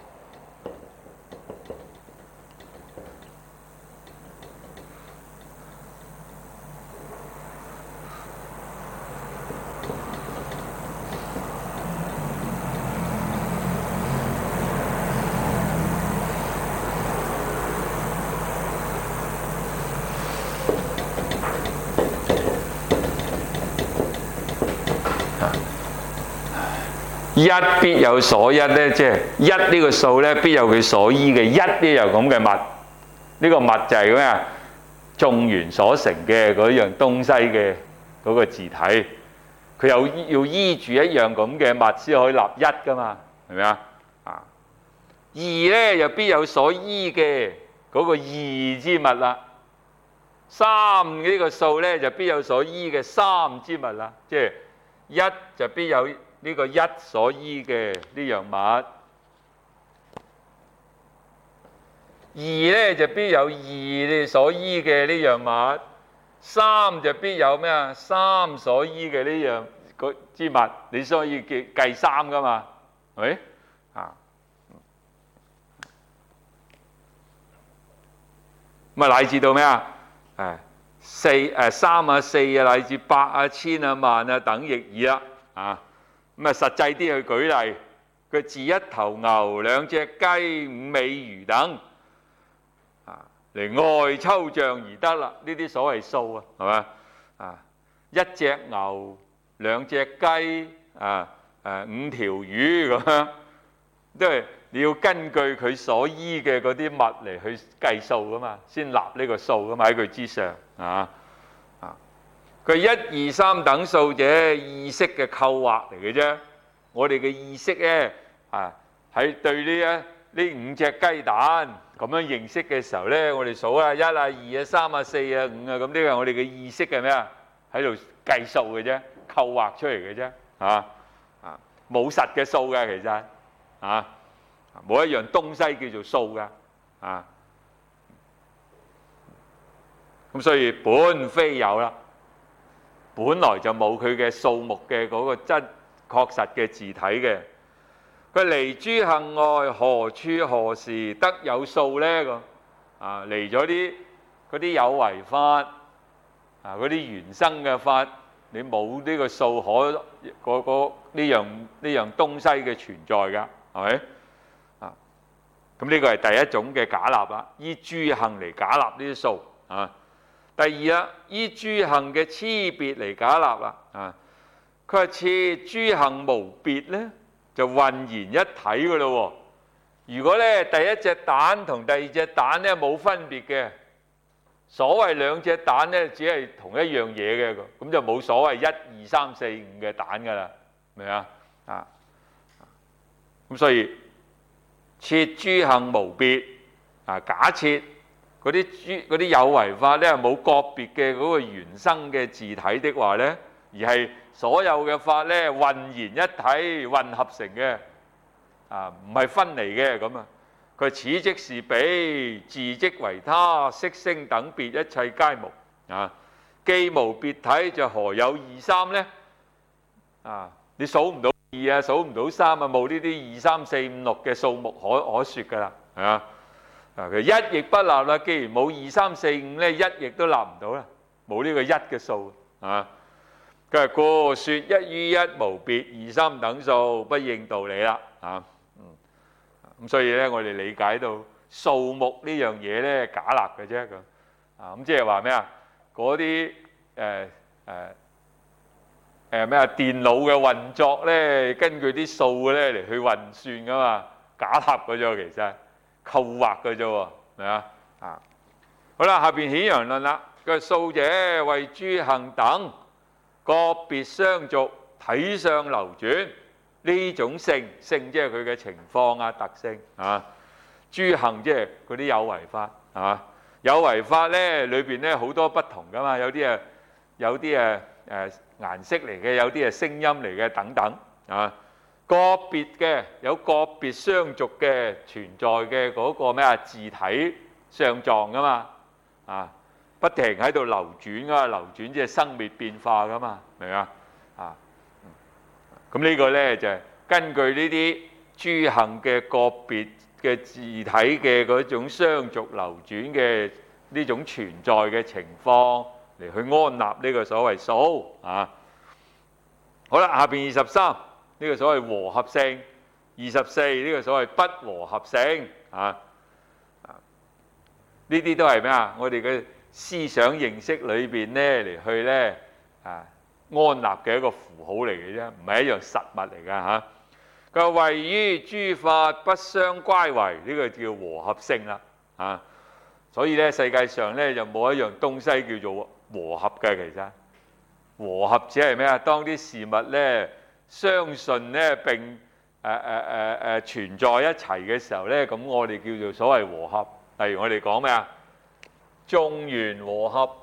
一必有所一咧，即係一呢個數咧，必有佢所依嘅一呢樣咁嘅物。呢個物就係咩啊？眾緣所成嘅嗰樣東西嘅嗰個字體，佢又要依住一樣咁嘅物先可以立一噶嘛，係咪啊？啊，二咧又必有所依嘅嗰個異之物啦。三呢個數咧就必有所依嘅三之物啦，即係一就必有呢個一所依嘅呢樣物，二咧就必有二所依嘅呢樣物，三就必有咩啊？三所依嘅呢樣之物，你所以計三噶嘛，係咪啊？咁啊，乃至到咩啊？三啊、四啊，乃至百啊、千啊、萬啊等亦爾啦，啊！咁啊，實際啲去舉例，佢自一頭牛、兩隻雞、5尾魚等，嚟外抽象而得啦。呢啲所謂數啊，係嘛？一隻牛、兩隻雞、5條魚咁樣，都係你要根據佢所依嘅嗰啲物嚟去計數噶嘛，先立呢個數噶嘛，喺佢之上佢1、2、3等數者，意識嘅構畫嚟嘅啫。我哋嘅意識咧，喺對呢5隻雞蛋咁樣認識嘅時候咧，我哋數啊1啊、2啊、3啊、4啊、5啊，咁呢個係我哋嘅意識係咩啊？喺度計數嘅啫，構畫出嚟嘅啫，冇實嘅數嘅其實，冇一樣東西叫做數㗎，咁所以本非有啦。本來就冇佢嘅數目嘅嗰個真確實嘅字體嘅，佢離諸行外，何處何時得有數呢？咁離咗嗰啲有為法，嗰啲原生嘅法，你冇呢個數呢樣東西嘅存在㗎，係咪？咁呢個係第一種嘅假立啦，依諸行嚟假立呢啲數第二啦，依諸行嘅差別嚟假立啦，佢話設諸行無別咧，就渾然一體噶咯喎。如果咧第一隻蛋同第二隻蛋咧冇分別嘅，所謂兩隻蛋咧只係同一樣嘢嘅，咁就冇所謂1、2、3、4、5嘅蛋噶啦，明啊？咁所以設諸行無別，假設嗰啲有為法咧冇個別嘅嗰個原生嘅自體的話咧，而係所有嘅法咧混然一體、混合成嘅，唔係分離嘅咁啊。佢此即是彼，自即為他，色聲等別一切皆無啊。既無別體，就何有二三呢？你數唔到二啊，數唔到三啊，冇呢啲二三四五六嘅數目可説㗎啦，係嘛？佢一亦不立啦。既然冇二三四五咧，一亦都立唔到啦，冇呢個一嘅數啊。佢話故説一於一無別，二三等數不應道理啦咁所以咧，我哋理解到數目呢樣嘢咧假立嘅啫咁即係話咩啊？嗰啲電腦嘅運作咧，根據啲數咧嚟去運算噶嘛，假立嘅啫，其實構畫嘅啫喎，係咪啊？好啦，下邊顯揚論啦。佢數者謂諸行等，個別相續，體相流轉。呢種性即係佢嘅情況特性諸行即係嗰啲有為法有為法咧裏邊咧好多不同噶嘛，有啲顏色嚟嘅，有啲係聲音嚟嘅等等個別嘅有個別相續嘅存在嘅嗰個自體相狀噶嘛不停喺度流轉噶，流轉即係生滅變化噶嘛，明啊？咁呢個咧就係根據呢啲諸行嘅個別嘅自體嘅嗰種相續流轉嘅呢種存在嘅情況嚟去安立呢個所謂數好啦，下邊23呢個所謂和合性，24呢個所謂不和合性呢啲都係咩啊？我哋嘅思想認識裏邊咧嚟去咧安立嘅一個符號嚟嘅啫，唔係一樣實物嚟㗎佢話謂於諸法不相乖違，呢個叫和合性啦所以咧世界上咧就冇一樣東西叫做和合嘅，其實和合只係咩啊？當啲事物咧相順咧並存在一齊嘅時候咧，咁我哋叫做所謂和合。例如我哋講咩啊？眾緣和合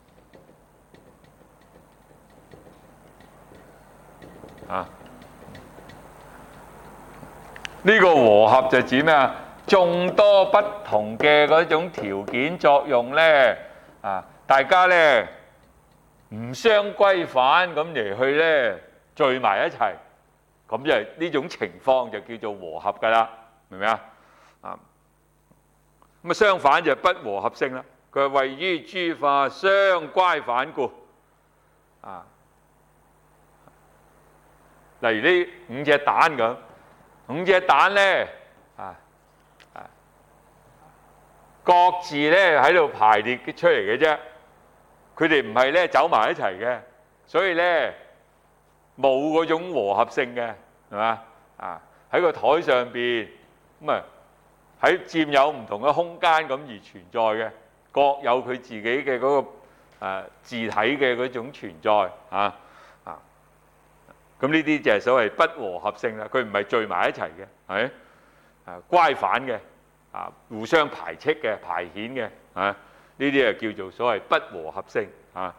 呢個和合就指咩啊？眾多不同嘅嗰種條件作用咧大家咧唔相規反咁嚟去咧聚埋一齊，咁就係呢種情況就叫做和合㗎啦，明唔明啊？咁相反就不和合性啦。佢話謂於諸法相乖反故例如呢5隻蛋咁，5隻蛋咧各自咧喺度排列出嚟嘅啫，佢哋唔係咧走埋一齊嘅，所以咧冇嗰種和合性嘅，係嘛喺個台上邊咁喺佔有唔同嘅空間咁而存在嘅，各有佢自己嘅嗰個自體嘅嗰種存在咁呢啲就係所謂不和合性啦。佢唔係聚埋一齊嘅，係乖反嘅互相排斥嘅、排遣嘅呢啲就叫做所謂不和合性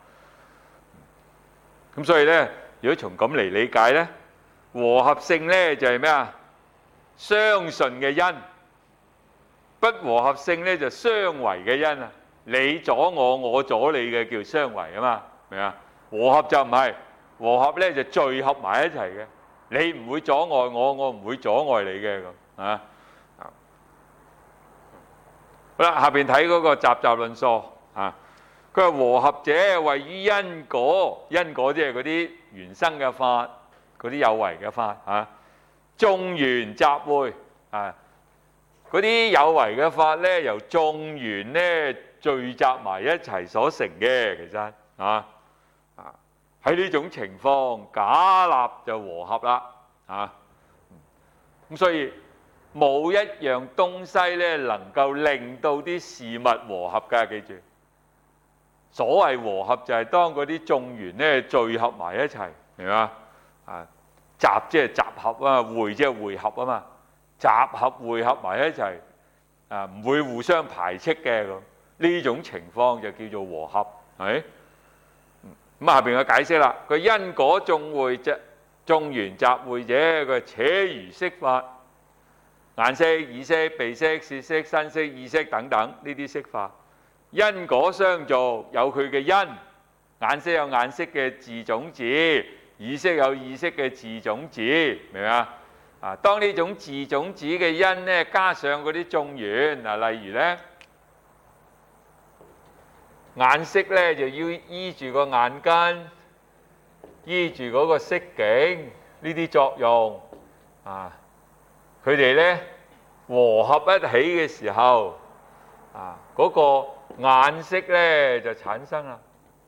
咁所以咧，如果從咁嚟理解咧，和合性咧就係咩啊？相順嘅因。不和合性咧就相違嘅因你阻我，我阻你嘅叫相違啊嘛，明啊？和合就唔係，和合咧就聚合埋一齊嘅，你唔會阻礙我，我唔會阻礙你嘅咁好啦，下邊睇嗰個集論數佢話和合者謂於因果，因果即係嗰啲原生嘅法，嗰啲有為嘅法眾緣集會嗰啲有為嘅法咧，由眾緣咧聚集埋一齊所成嘅，其實喺呢種情況，假立就和合啦咁所以冇一樣東西咧能夠令到啲事物和合㗎，記住。所謂和合就係當嗰啲眾緣咧聚合埋一齊，明嘛集即係集合會即係會合集合會合埋一齊唔會互相排斥嘅咁。 呢種情況就叫做和合，係咁下邊嘅解釋啦。佢因果眾緣集會者，佢且如色法，眼識、耳識、鼻識、舌識、身識、意識等等呢啲色法，因果相續，有佢嘅因。眼識有眼識嘅自種子，耳識有意識嘅自種子，明唔明啊？當呢種自種子嘅因咧，加上嗰啲眾緣，例如咧，眼識咧就要依住個眼根，依住嗰個色境呢啲作用，佢哋咧和合一起嘅時候，嗰個眼識咧就產生啦。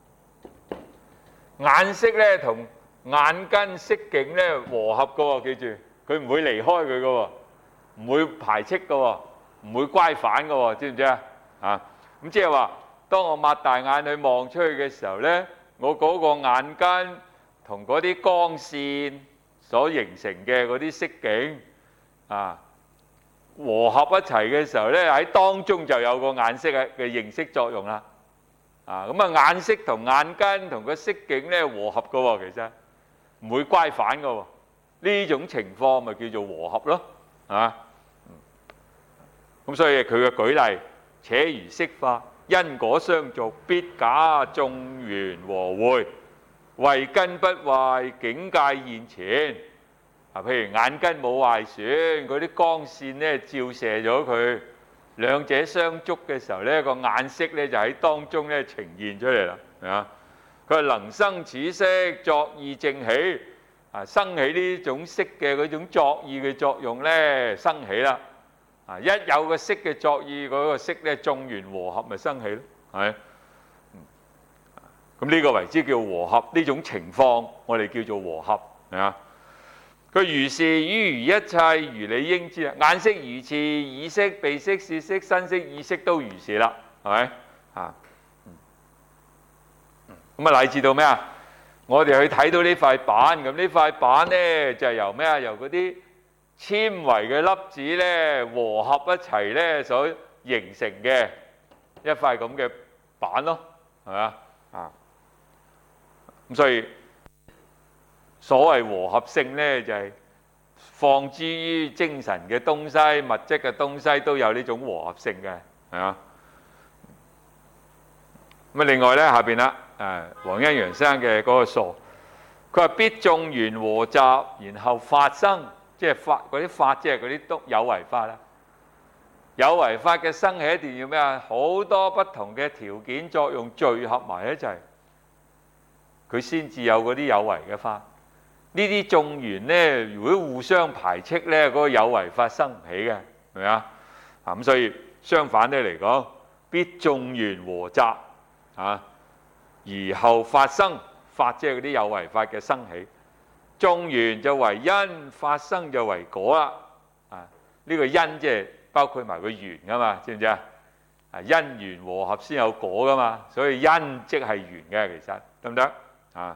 眼識咧同眼根色境咧和合嘅喎，記住，佢唔會離開佢嘅喎，唔會排斥嘅喎，唔會乖反嘅喎，知唔知啊？咁即係話，當我擘大眼去望出去嘅時候咧，我嗰個眼根同嗰啲光線所形成嘅嗰啲色境和合一齊嘅時候咧，喺當中就有個眼識嘅認識作用啦。眼識同眼根同個色境咧和合嘅喎，其實唔會乖反嘅喎，呢種情況咪叫做和合咯，咁所以佢嘅舉例，且如色法，因果相續，必假眾緣和會，慧根不壞，境界現前。譬如眼根冇壞損，嗰啲光線咧照射咗佢。兩者相觸嘅時候咧，個眼識咧就喺當中咧呈現出嚟啦，佢能生此色，作意正起，生起呢種色嘅嗰種作意嘅作用咧生起啦，一有個色嘅作意，嗰個色咧眾緣和合咪生起咯，係，咁呢個為之叫和合，呢種情況我哋叫做和合，佢如是於一切如理應知啊，眼識如是，耳識、鼻識、舌識、身識、意識都如是啦，係咪咁啊？乃至到咩啊？我哋去睇到呢塊板，咁呢塊板咧就係由咩啊？由嗰啲纖維嘅粒子咧和合一齊咧所形成嘅一塊咁嘅板咯，係咪啊？咁所以所謂和合性咧，就係放之於精神嘅東西、物質嘅東西都有呢種和合性嘅，係嘛？咁另外咧下邊啦，黃恩揚生嘅嗰個數，佢話必眾緣和集，然後發生，即係發嗰啲法，即係嗰啲有為法啦。有為法嘅生起一定要咩啊？好多不同嘅條件作用聚合埋一齊，佢先至有嗰啲有為嘅法。呢啲眾緣咧，如果互相排斥咧，嗰個有為法生唔起嘅，係咪啊？咁所以相反咧嚟講，必眾緣和集而後發生，法即係嗰啲有為法嘅生起，眾緣就為因，發生就為果啦。呢個因即係包括埋個緣噶嘛，知唔知啊？因緣和合先有果噶嘛，所以因即係緣嘅，其實得唔得啊？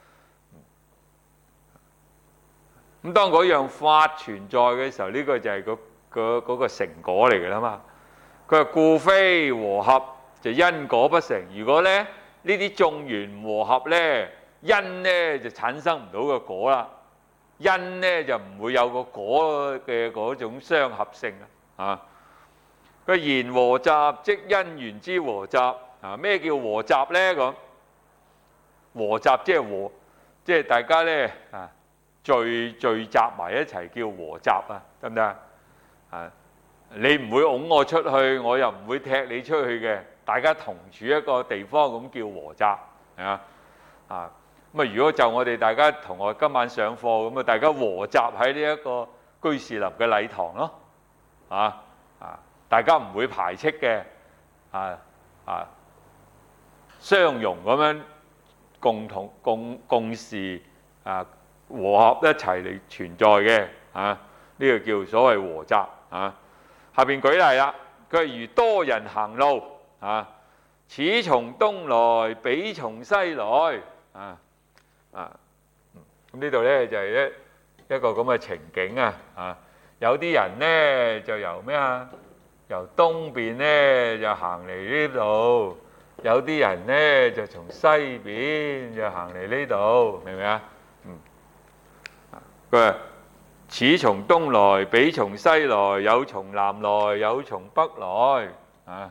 咁當嗰樣法存在嘅時候，呢個就係嗰個成果嚟嘅啦嘛。佢話故非和合，就因果不成。如果咧呢啲眾緣唔和合咧，因咧就產生唔到個果啦。因咧就唔會有個果嘅嗰種相合性啦。佢言和集，即因緣之和集。咩叫和集咧？咁和集即係和，即係大家咧聚集埋一齊叫和集啊，得唔得啊？你唔會擁我出去，我又唔會踢你出去嘅，大家同處一個地方咁叫和集，係嘛？咁如果就我哋大家同學今晚上課咁大家和集喺呢一個居士林嘅禮堂咯，大家唔會排斥嘅，相容咁樣共同共事和合一齊嚟存在嘅，呢個叫所謂和集。下邊舉例啦，佢係如多人行路，此從東來，彼從西來，咁呢度咧就係一個咁嘅情景啊，有啲人咧就由咩啊？ 由東邊咧就行嚟呢度，有啲人咧就從西邊就行嚟呢度，明唔明啊？佢話：此從東來，彼從西來，有從南來，有從北來啊！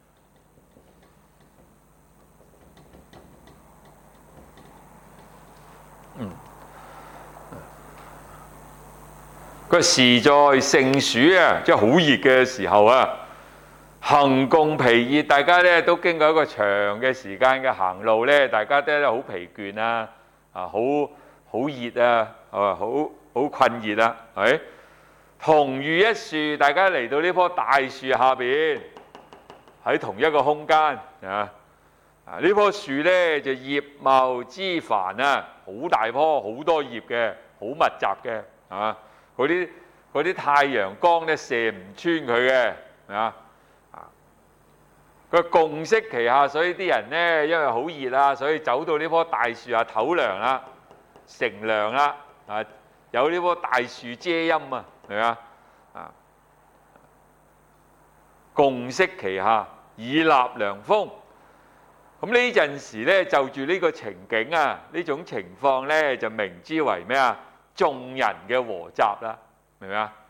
佢時在盛暑啊，即係好熱嘅時候啊，行共疲熱，大家咧都經過一個長嘅時間嘅行路咧，大家都好疲倦啊，好熱啊，好困熱啊，係同遇一樹，大家嚟到呢棵大樹下邊，喺同一個空間啊。呢棵樹咧就葉茂枝繁啊，好大棵，好多葉嘅，好密集嘅啊。嗰啲太陽光咧射唔穿佢嘅啊。佢共適其下，所以啲人咧因為好熱啊，所以走到呢棵大樹下唞涼啦，乘涼啦啊。有呢棵大樹遮陰啊，係咪啊？共適其下，以納涼風。咁呢陣時咧，就住呢個情景啊，呢種情況咧，就名之為咩啊？眾人嘅和集啦，明唔明啊？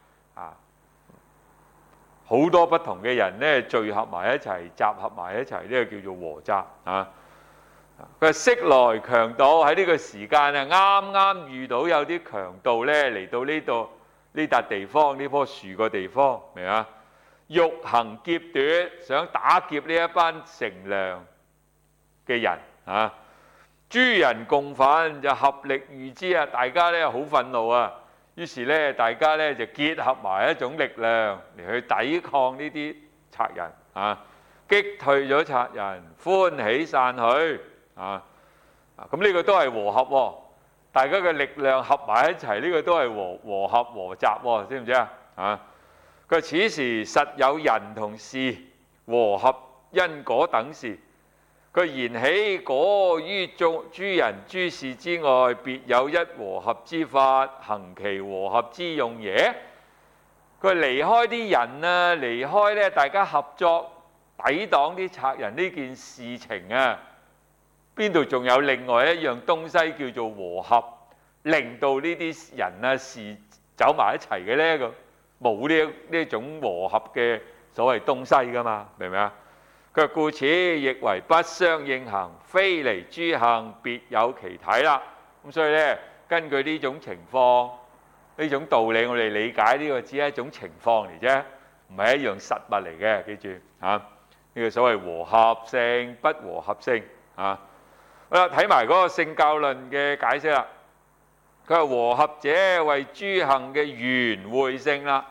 好多不同嘅人咧聚合埋一齊，集合埋一齊，呢個叫做和集啊。佢話昔來強盜喺呢個時間啊，啱啱遇到有啲強盜咧嚟到呢度呢笪地方，呢棵樹個地方，明啊？欲行劫奪，想打劫呢一班乘涼嘅人啊！諸人共憤，就合力御之啊！大家咧好憤怒啊！於是咧，大家咧就結合埋一種力量嚟去抵抗呢啲賊人啊！擊退咗賊人，歡喜散去啊！咁呢個都係和合喎，大家嘅力量合埋一齊，呢個都係和合和集喎，知唔知啊？啊！佢話此時實有人同事和合因果等事。佢言起果於諸人諸事之外，別有一和合之法，行其和合之用耶？佢離開啲人啊，離開咧大家合作抵擋啲賊人呢件事情啊，邊度仲有另外一樣東西叫做和合，令到呢啲人啊事走埋一齊嘅咧？咁冇呢種和合嘅所謂東西噶嘛，明唔明啊？佢故此亦為不相應行，非離諸行，別有其體啦。咁所以咧，根據呢種情況、呢種道理，我哋理解呢個只係一種情況嚟啫，唔係一樣實物嚟嘅。記住啊，呢個所謂和合性、不和合性啊。好啦，睇埋嗰個聖教論嘅解釋啦。佢話和合者為諸行嘅圓會性啦，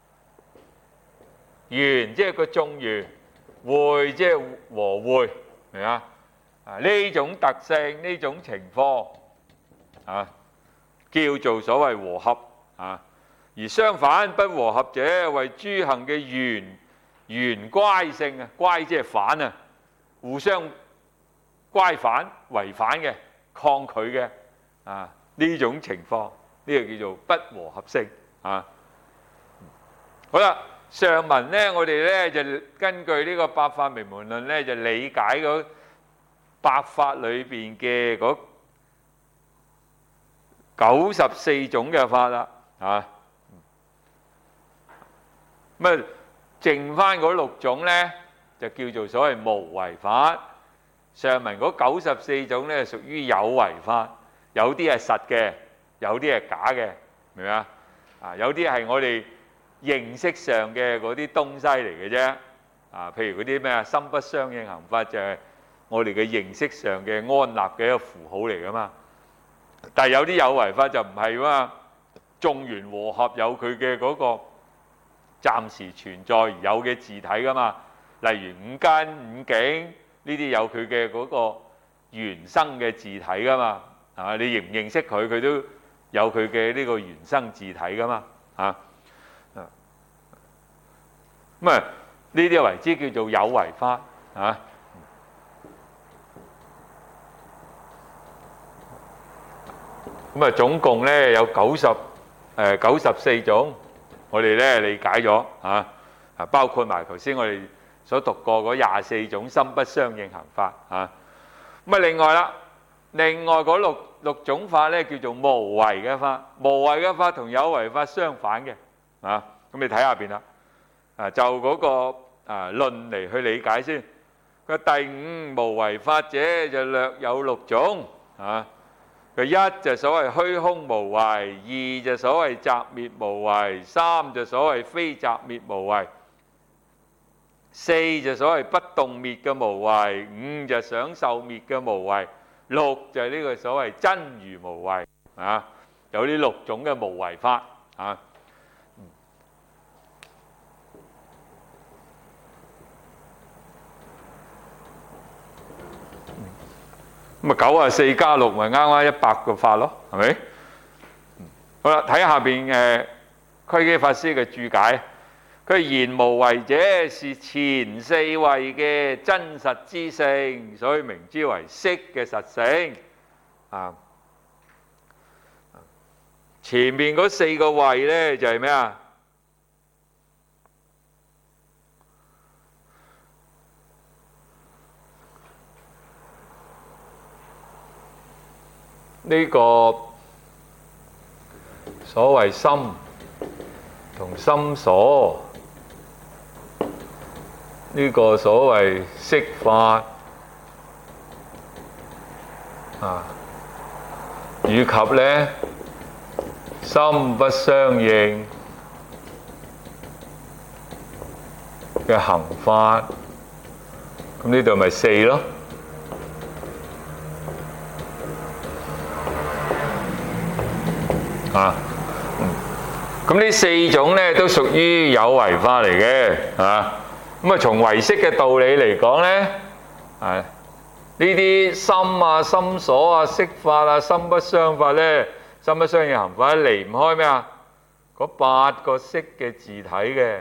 圓即係個眾圓。會即係和會，明啊？呢種特性、呢種情況啊，叫做所謂和合啊。而相反，不和合者為諸行嘅圓乖性啊，乖即係反啊，互相乖反、違反嘅、抗拒嘅啊，呢種情況，呢個叫做不和合性啊。好啦。上文咧，我哋咧就根據呢個百法明門論咧，就理解嗰百法裏邊嘅嗰94種嘅法啦，啊，咁啊，剩翻嗰6種咧，就叫做所謂無為法。上文嗰94種咧，屬於有為法，有啲係實嘅，有啲係假嘅，明唔明啊？啊，有啲係我哋認識上嘅嗰啲東西嚟嘅啫，啊，譬如嗰啲咩啊，心不相應行法就係我哋嘅認識上嘅安立嘅一個符號嚟噶嘛。但係有啲有為法就唔係嘛，眾緣和合有佢嘅嗰個暫時存在而有嘅自體噶嘛。例如五根五境呢啲有佢嘅嗰個原生嘅自體噶嘛，係嘛？你認唔認識佢，佢都有佢嘅呢個原生自體噶嘛，啊。咁啊，呢啲為之叫做有為法啊。咁啊，總共咧有94種，我哋咧理解咗啊。 包括埋頭先我哋所讀過嗰24種心不相應行法啊。咁另外啦，另外嗰六種法咧叫做無為嘅法，無為嘅法同有為法相反嘅啊。咁你睇下邊啦，就嗰個論嚟去理解先。佢第五無為法者就略有6種啊。佢一就所謂虛空無為，二就所謂擇滅無為，三就所謂非擇滅無為，四就所謂不動滅嘅無為，五就想受滅嘅無為，六就係呢個所謂真如無為啊。有呢6種嘅無為法啊。咁94加6咪啱啱100個法咯，係咪？好啦，睇下邊窺基法師嘅注解。佢言無為者是前4位嘅真實之性，所以名之為色嘅實性啊。前面嗰4個位咧就係咩啊？呢個所謂心同心所，呢個所謂色法啊，以及呢心不相應嘅行法，咁呢度咪4咯。咁呢4種咧都屬於有為法嚟嘅啊。咁從唯識嘅道理嚟講咧，呢啲心啊、心所啊、色法啊、心不相法咧、心不相應行法離唔開咩啊？嗰8個色嘅自體嘅，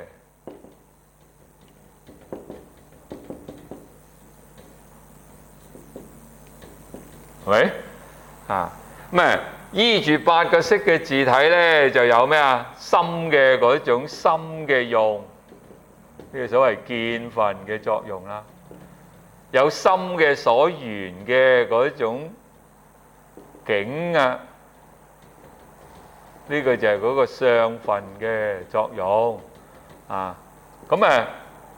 係咪啊？咩？依住8個色嘅自體咧，就有咩啊？心嘅嗰種心嘅用，呢個所謂見分嘅作用啦。有心嘅所緣嘅嗰種境啊，呢個就係嗰個相分嘅作用啊。咁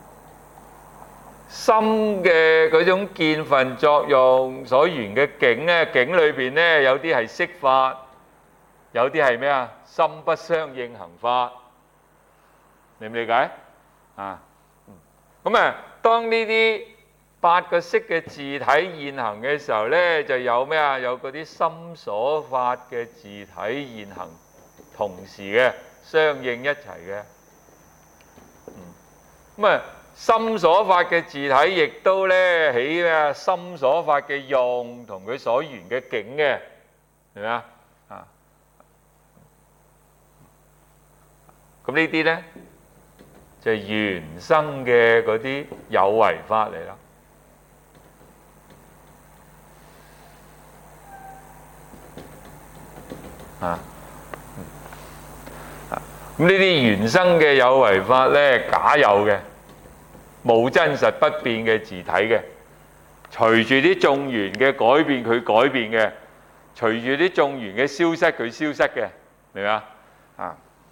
心嘅嗰種見分作用所緣嘅境咧，境裏邊咧有啲係色法，有啲係咩啊？心不相應行法，理唔理解啊？咁當呢啲8個色嘅自體現行嘅時候咧，就有咩啊？有嗰啲心所法嘅自體現行，同時嘅相應一齊嘅。心所法嘅自體亦都咧起咩心所法嘅用同佢所緣嘅境嘅，係咪啊？咁呢啲咧就係原生嘅嗰啲有為法嚟啦。咁呢啲原生嘅有為法咧，假有嘅。冇真實不變嘅自體嘅，隨住啲眾緣嘅改變佢改變嘅，隨住啲眾緣嘅消失佢消失嘅，明唔明啊？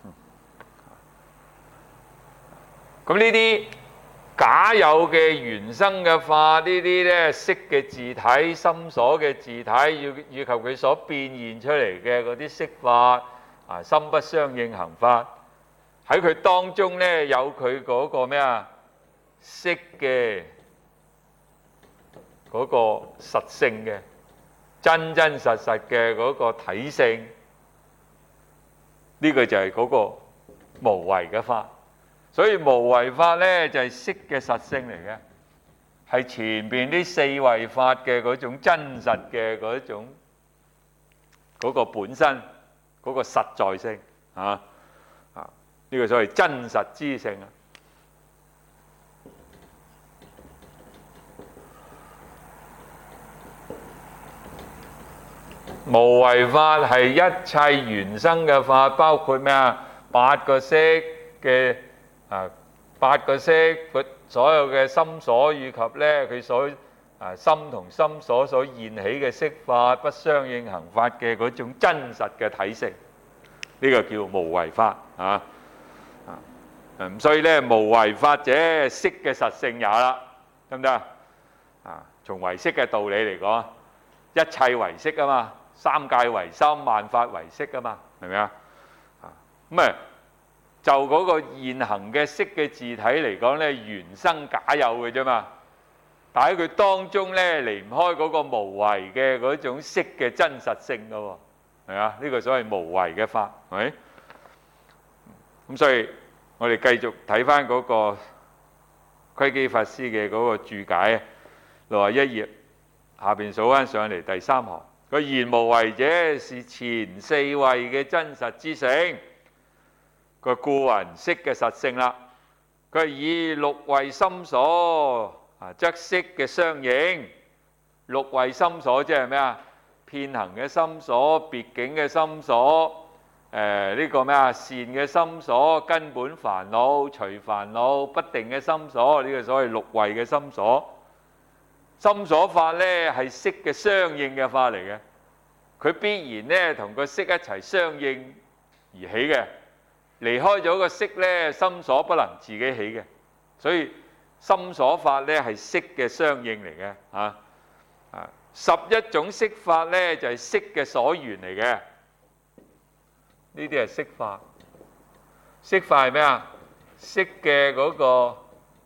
咁呢啲假有嘅原生嘅法，呢啲咧色嘅自體、心所嘅自體，以及佢所變現出嚟嘅嗰啲色法啊，心不相應行法，喺佢當中咧有佢嗰個咩啊？色嘅嗰個實性嘅真真實實嘅嗰個體性，呢個就係嗰個無為嘅法。所以無為法咧就係色嘅實性嚟嘅，係前邊啲4位法嘅嗰種真實嘅嗰種嗰個本身嗰個實在性啊，呢個所謂真實之性啊。無為法係一切原生嘅法，包括咩啊？8個色嘅8 八個色，佢所有嘅心所以及咧佢所心同心所現起嘅色法不相應行法嘅嗰種真實嘅體性，呢個叫無為法啊。咁所以咧無為法者，色嘅實性也啦，得唔得啊？從唯識嘅道理嚟講，一切唯識啊嘛，三界唯心，萬法唯識啊嘛，係咪啊？咁就嗰個現行嘅色嘅自體嚟講咧，原生假有嘅啫嘛。但喺佢當中咧，離唔開嗰個無為嘅嗰種色嘅真實性噶喎，係啊？呢個所謂無為嘅法，係咪？咁所以我哋繼續睇翻嗰個窺基法師嘅嗰個注解，61頁下邊數翻上嚟第3行，佢言無為者是前四位嘅真實之性。佢故云色嘅實性啦，佢以六位心所則色嘅相應。六位心所即係咩啊？遍行嘅心所、別境嘅心所、呢個咩啊？善嘅心所、根本煩惱、除煩惱、不定嘅心所，呢個所謂六位嘅心所。心所法咧係色嘅相應嘅法嚟嘅，佢必然咧同個色一齊相應而起嘅。離開咗個色咧，心所不能自己起嘅，所以心所法咧係色嘅相應嚟嘅。11種色法咧就係色嘅所緣嚟嘅，呢啲係色法。色法係咩啊？色嘅嗰個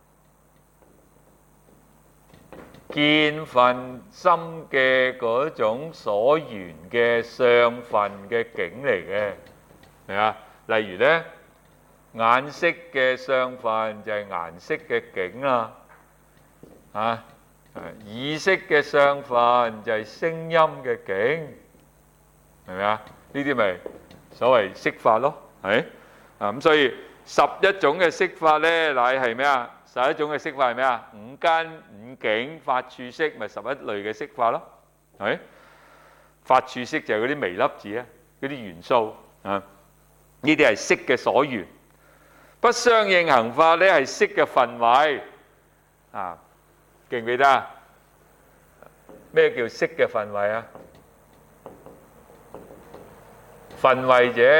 見分心嘅嗰種所緣嘅相分嘅境嚟嘅，係啊。例如咧，眼色嘅相分就係顏色嘅境啦，耳色嘅相分就係聲音嘅境，係咪啊？呢啲咪所謂色法咯，係咁所以11種嘅色法咧，乃係咩啊？11種嘅色法係咩啊？五根、五境、法處色，咪11類嘅色法咯，係法處色就係嗰啲微粒子啊，嗰啲元素啊。呢啲係色嘅所緣，不相應行法咧係色嘅分位啊！記唔記得啊？咩叫色嘅分位啊？分位者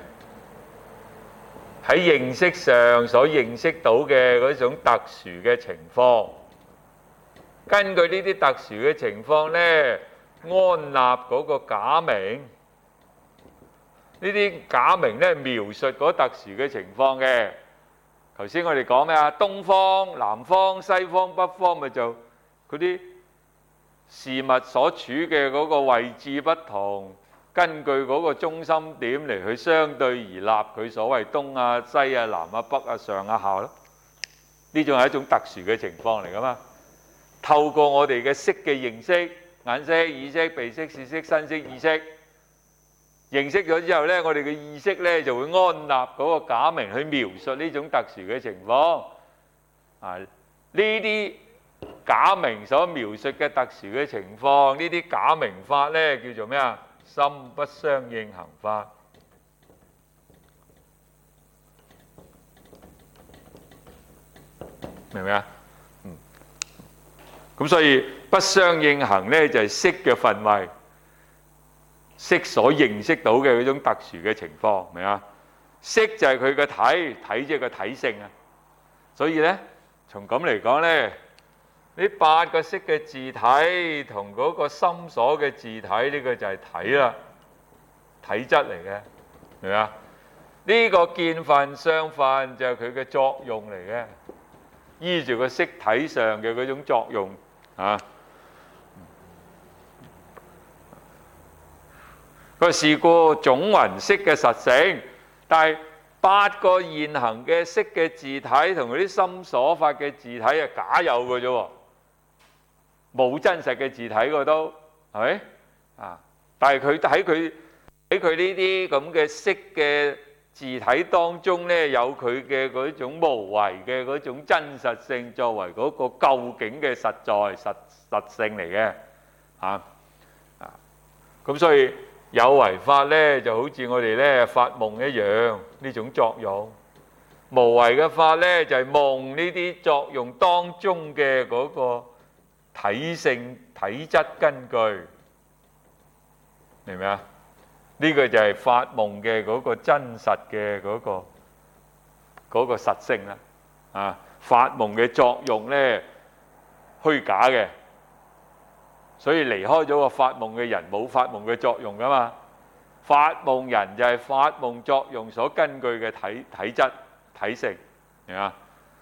喺認識上所認識到嘅嗰種特殊嘅情況，根據呢啲特殊嘅情況咧，安立嗰個假名。呢啲假名咧描述嗰特殊嘅情況嘅。頭先我哋講咩啊？東方、南方、西方、北方，咪就嗰啲事物所處嘅嗰個位置不同，根據嗰個中心點嚟去相對而立佢所謂東啊、西啊、南啊、北啊、上啊、下咯。呢種係一種特殊嘅情況嚟噶嘛。透過我哋嘅色嘅認識，眼色、耳色、鼻色、舌色、身色、意識。認識咗之後咧，我哋嘅意識咧就會安立嗰個假名去描述呢種特殊嘅情況。呢啲假名所描述嘅特殊嘅情況，呢啲假名法咧叫做咩啊？心不相應行法。明唔明啊？咁所以不相應行咧就係色嘅分位。色所認識到嘅嗰種特殊嘅情況，明啊？色就係佢嘅體，體即係個體性啊。所以咧，從咁嚟講咧，呢8個色嘅自體同嗰個心所嘅自體，呢個就係體啦，體質嚟嘅，明啊？呢個見分相分就係佢嘅作用嚟嘅，依住個色體上嘅嗰種作用啊。佢是故總云色嘅實性，但係8個現行嘅色嘅自體同嗰啲心所法嘅自體係假有嘅啫喎，冇真實嘅自體嘅都係咪啊？但係佢喺佢呢啲咁嘅色嘅自體當中咧，有佢嘅嗰種無為嘅嗰種真實性作為嗰個究竟嘅實在實性嚟嘅咁所以。有為法咧就好似我哋咧發夢一樣呢種作用， 無為嘅法呢，就係夢呢啲作用當中嘅嗰個體性、體質根據，明唔明啊？呢個就係發夢嘅嗰個真實嘅嗰個實性啦。啊，發夢嘅作用呢，虛假嘅，所以離開咗個發夢嘅人，冇發夢嘅作用噶嘛。發夢人就係發夢作用所根據嘅體質、體性，明嘛？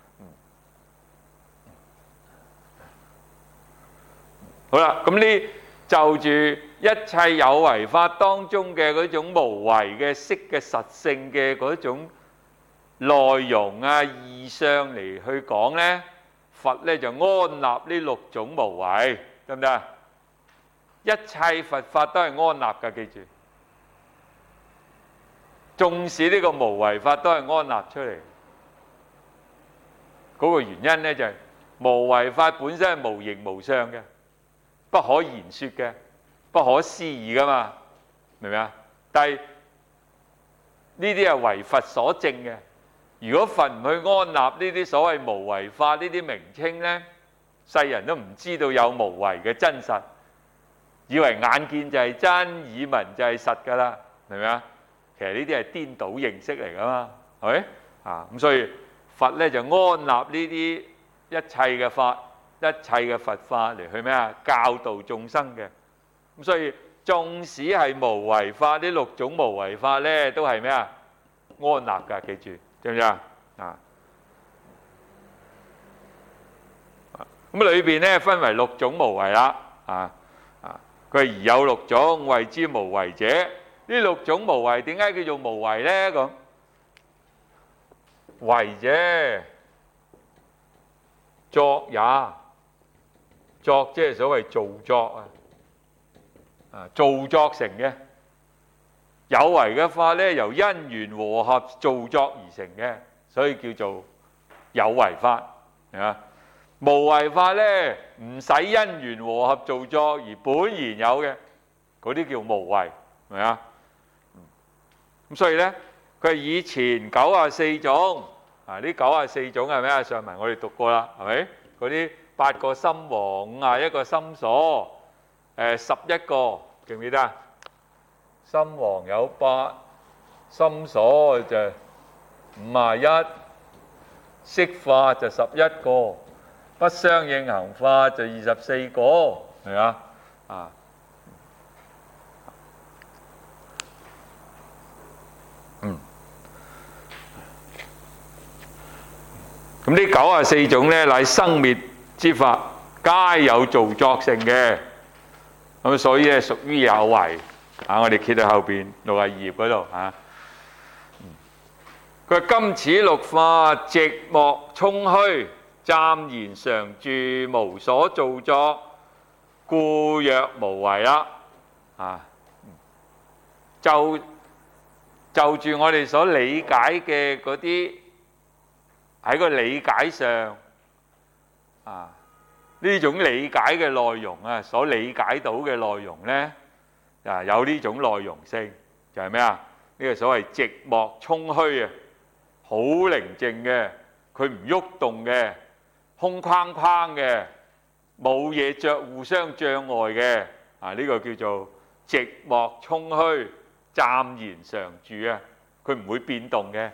好啦，咁呢就住一切有為法當中嘅嗰種無為嘅色嘅實性嘅嗰種內容啊、意象嚟去講呢，佛呢就安立呢六種無為，得唔得啊？一切佛法都係安立㗎，記住。縱使呢個無為法都係安立出嚟，嗰個原因呢就係無為法本身係無形無相嘅，不可言說嘅，不可思議噶嘛，明唔明啊？但係呢啲係為佛所證嘅。如果佛唔去安立呢啲所謂無為法呢啲名稱呢，世人都唔知道有無為嘅真實，以為眼見就係真，耳聞就係實噶啦，明唔明啊？其實呢啲係顛倒認識嚟噶嘛，係咪？啊，咁所以佛呢就安立呢啲一切嘅法、一切嘅佛法嚟去咩啊？教導眾生嘅。咁所以縱使係無為法，呢六種無為法呢都係咩啊？安立㗎，記住，知唔知啊？啊，咁裏邊呢分為六種無為啦，佢而有六種，謂之無為者。呢六種無為點解叫做無為呢？咁為者作也，作即係所謂造作啊，造作成嘅有為嘅法呢，由因緣和合造作而成嘅，所以叫做有為法，係嘛？無為法呢，唔使因緣和合造作而本然有嘅，嗰啲叫無為，係咪啊？咁所以呢，佢係以前94種，呢94種係咩啊？上文我哋讀過啦，係咪？嗰啲8個心王、51個心所，11個記唔記得啊？心王有8，心所就51，色法就11個，不相應行法就24個，係嘛？啊！咁呢94種呢，乃生滅之法，皆有造作性嘅，咁所以咧屬於有為。我哋揭到後邊62頁嗰度嚇。佢話今此六法寂寞充虛，暫然常住，無所造作，故曰無為啦。就住我哋所理解嘅嗰啲喺個理解上呢種理解嘅內容啊，所理解到嘅內容呢，有呢種內容性，就係咩啊？呢個所謂寂寞充虛啊，好寧靜嘅，佢唔喐動嘅，空框框嘅，冇嘢互相障礙嘅，呢個叫做寂寞充虛，暫然常住啊，佢唔會變動嘅，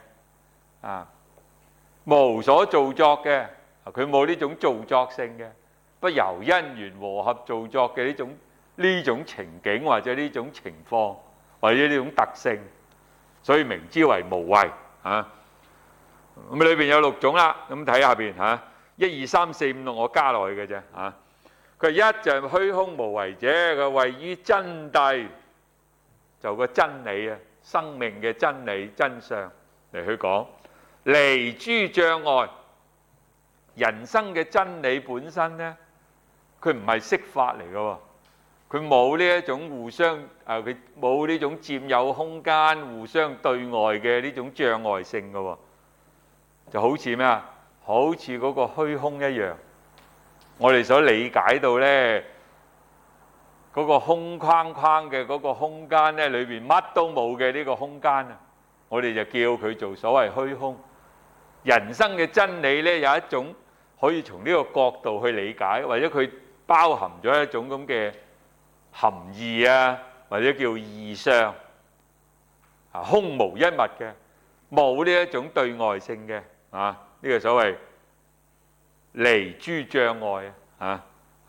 無所造作嘅，佢冇呢種造作性嘅，不由因緣和合造作嘅呢種情景或者呢種情況或者呢種特性，所以名之為無為咁裏邊有6種啦，咁睇下邊1、2、3、4、5、6我加落去嘅啫佢一就係虛空無為者，佢位於真諦，就個真理啊，生命嘅真理真相嚟去講，離諸障礙。人生嘅真理本身呢，佢唔係色法嚟嘅喎，佢冇呢一種互相佢冇呢種佔有空間、互相對外嘅呢種障礙性嘅喎，就好似咩啊？好似嗰個虛空一樣。我哋所理解到呢，嗰個空框框嘅嗰個空間呢，裏邊乜都冇嘅呢個空間啊，我哋就叫佢做所謂虛空。 人生嘅真理呢，有一種可以從呢個角度去理解，或者佢包含咗一種咁嘅含義啊，或者叫意象啊，空無一物嘅，冇呢一種對外性嘅啊，呢個所謂離諸障礙啊，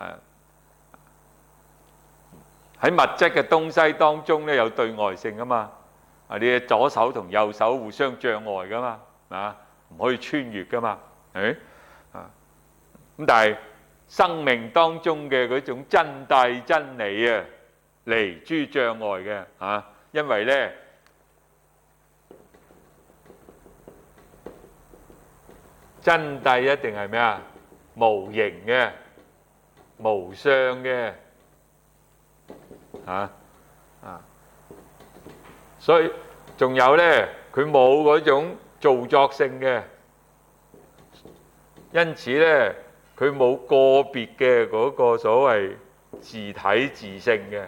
喺物質嘅東西當中呢，有對外性啊嘛，啊你嘅左手同右手互相障礙噶嘛，啊唔可以穿越噶嘛，咁但係生命當中嘅嗰種真諦真理啊，離諸障礙嘅啊，因為呢真諦一定係咩啊？無形嘅、無相嘅，所以仲有呢，佢冇嗰種造作性嘅，因此呢，佢冇個別嘅嗰個所謂自體自性嘅。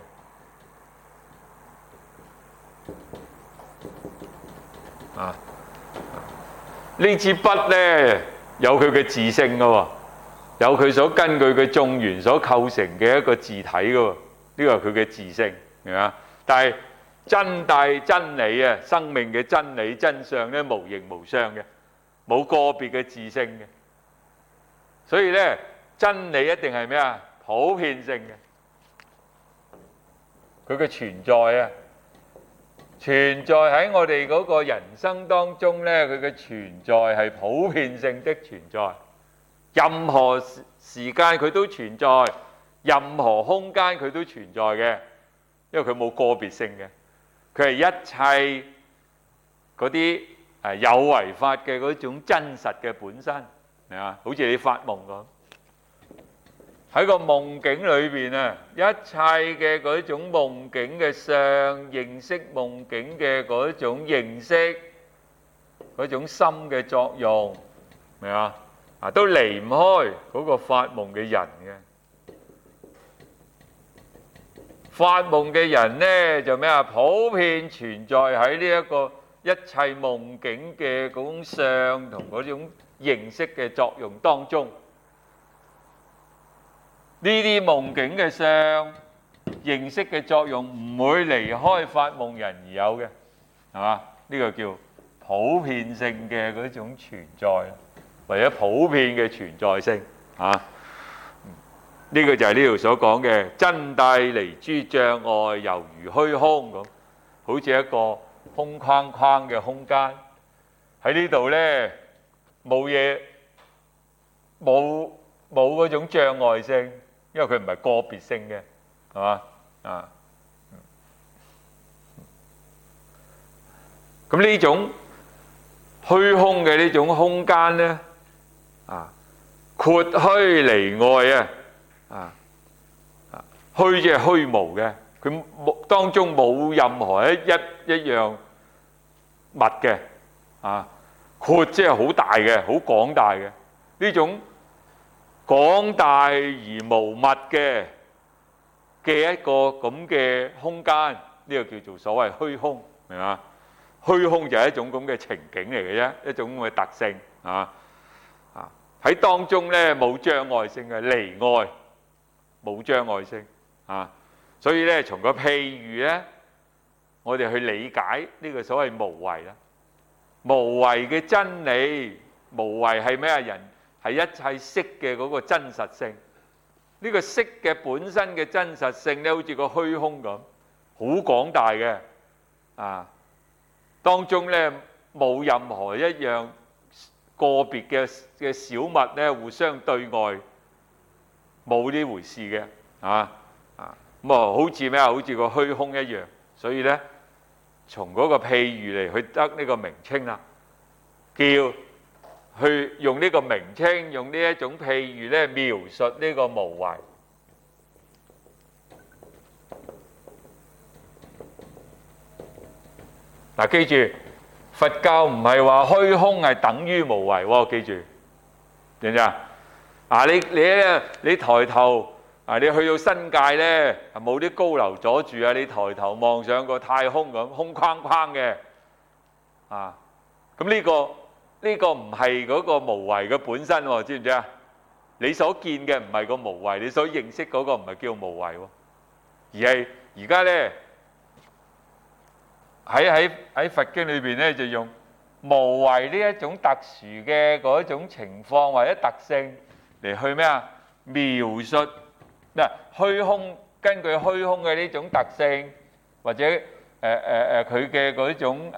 呢支筆呢，有佢嘅自性㗎喎，有佢所根據佢眾緣所構成嘅一個自體㗎喎，呢個係佢嘅自性，係嘛？但係真諦真理啊，生命嘅真理真相呢，無形無相嘅，冇個別嘅自性嘅，所以呢，真理一定係咩啊？普遍性嘅，佢嘅存在啊！存在喺我哋嗰個人生當中呢，佢嘅存在係普遍性的存在，任何時間佢都存在，任何空間佢都存在嘅，因為佢冇個別性嘅，佢係一切嗰啲有為法嘅嗰種真實嘅本身，係嘛？好似你發夢咁。喺個夢境裏邊啊，一切嘅嗰種夢境嘅相，認識夢境嘅嗰種認識，嗰種心嘅作用，明啊？都離唔開嗰個發夢嘅人嘅。發夢嘅人呢，就咩啊？普遍存在喺呢一個一切夢境嘅嗰種相同嗰種認識嘅作用當中。呢啲夢境嘅相認識嘅作用唔會離開發夢人而有嘅，係嘛？呢個叫普遍性嘅嗰種存在，或者普遍嘅存在性啊。呢個就係呢度所講嘅真諦離諸障礙，猶如虛空咁，好似一個空框框嘅空間。喺呢度呢，冇嘢，冇嗰種障礙性。因為佢唔係個別性嘅，係嘛？咁呢種虛空嘅呢種空間呢，括虛離外虛即係虛無嘅，佢當中冇任何一樣物嘅，括即係好大嘅，好廣大嘅呢種。廣大而無物嘅一個咁嘅空間，呢個叫做所謂虛空，明嘛？虛空就係一種咁嘅情景嚟嘅啫，一種咁嘅特性喺當中呢，冇障礙性嘅，離外冇障礙性所以呢，從個譬喻呢，我哋去理解呢個所謂無為啦。無為嘅真理，無為係咩啊？人係一切色嘅嗰個真實性，呢個色嘅本身嘅真實性咧，好似個虛空咁，好廣大嘅當中咧冇任何一樣個別嘅小物咧互相對外，冇呢回事嘅好似咩啊？好似個虛空一樣，所以咧從嗰個譬喻嚟去得呢個名稱啦，叫。去用呢個名稱，用呢一種譬喻咧描述呢個無為。嗱，記住，佛教唔係話虛空係等於無為喎，記住，知唔知啊？你抬頭你去到新界咧，冇啲高樓阻住啊，你抬頭望上個太空咁，空框框嘅咁呢呢個唔係嗰個無為嘅本身喎，知唔知啊？你所見嘅唔係個無為，你所認識嗰個唔係叫無為喎，而係而家咧喺佛經裏邊咧就用無為呢一種特殊嘅嗰種情況或者特性嚟去咩啊？描述嗱虛空，根據虛空嘅呢種特性或者佢嘅嗰種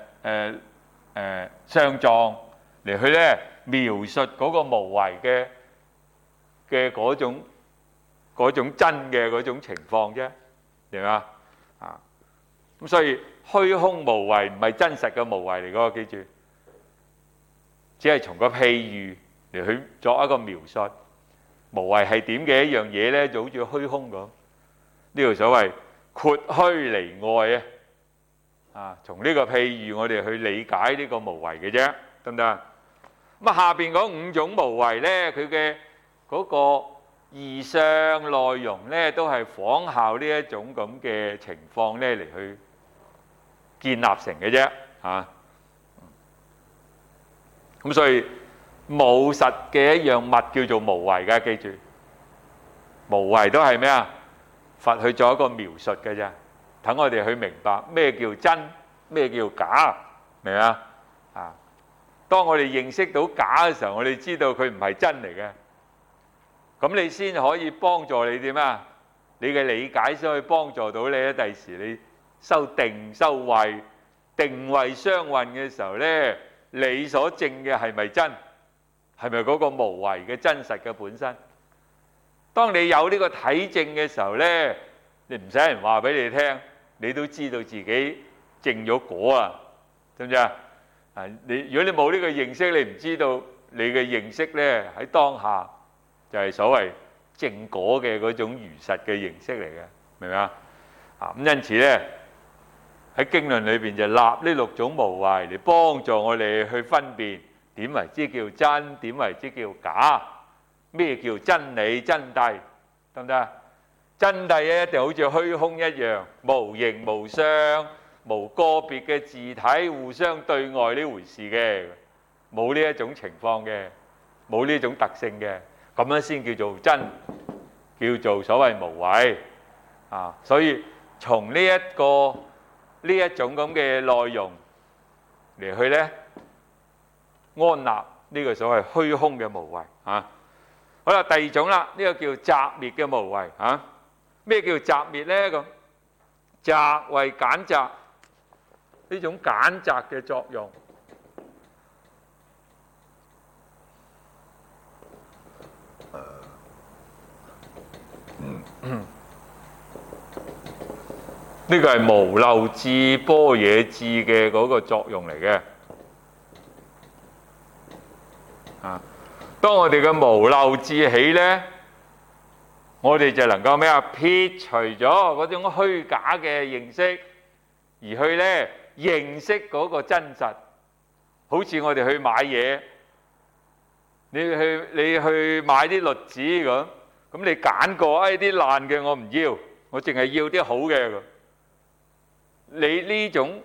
相狀嚟去咧描述嗰個無為嘅嗰種真嘅嗰種情況啫，明嘛？啊，咁所以虛空無為唔係真實嘅無為嚟嗰個，記住，只係從個譬喻嚟去作一個描述。無為係點嘅一樣嘢咧，就好似虛空咁。呢個所謂括虛離外啊，從呢個譬喻我哋去理解呢個無為嘅啫，得唔得？咁啊，下邊嗰五種無為咧，佢嘅嗰個義相內容咧，都係仿效呢一種咁嘅情況咧嚟去建立成嘅啫，嚇。咁所以冇實嘅一樣物叫做無為嘅，記住，無為都係咩啊？佛去做一個描述嘅啫，等我哋去明白咩叫真，咩叫假，明啊？啊，當我哋認識到假嘅時候，我哋知道佢唔係真嚟嘅，咁你先可以幫助你點啊？你嘅理解先可以幫助到你咧。第時你修定修慧，定慧相運嘅時候咧，你所證嘅係咪真？係咪嗰個無為嘅真實嘅本身？當你有呢個體證嘅時候咧，你唔使人話俾你聽，你都知道自己證咗果啊，知唔知啊？啊，如果你冇呢個認識，你唔知道你嘅認識咧喺當下就係所謂證果嘅嗰種如實嘅認識嚟嘅，明唔明啊？啊，咁因此咧喺經論裏邊就立呢六種無為嚟幫助我哋去分辨點為之叫真，點為之叫假，咩叫真理真諦，得唔得啊？真諦咧一定好似虛空一樣，無形無相，無個別嘅自體互相對外呢回事嘅，冇呢一種情況嘅，冇呢種特性嘅，咁樣先叫做真，叫做所謂無為啊！所以從呢一種咁嘅內容嚟去咧安立呢個所謂虛空嘅無為啊！好啦，第二種啦，呢個叫擇滅嘅無為啊！咩叫擇滅咧？咁擇為揀擇，呢種揀擇嘅作用。呢個係無漏智般若智嘅嗰個作用嚟嘅。啊，當我哋嘅無漏智起咧，我哋就能夠咩啊？撇除咗嗰種虛假嘅認識，而去咧認識嗰個真實。好似我哋去買嘢，你去買啲栗子咁，咁你揀過，啲爛嘅我唔要，我淨係要啲好嘅。你呢種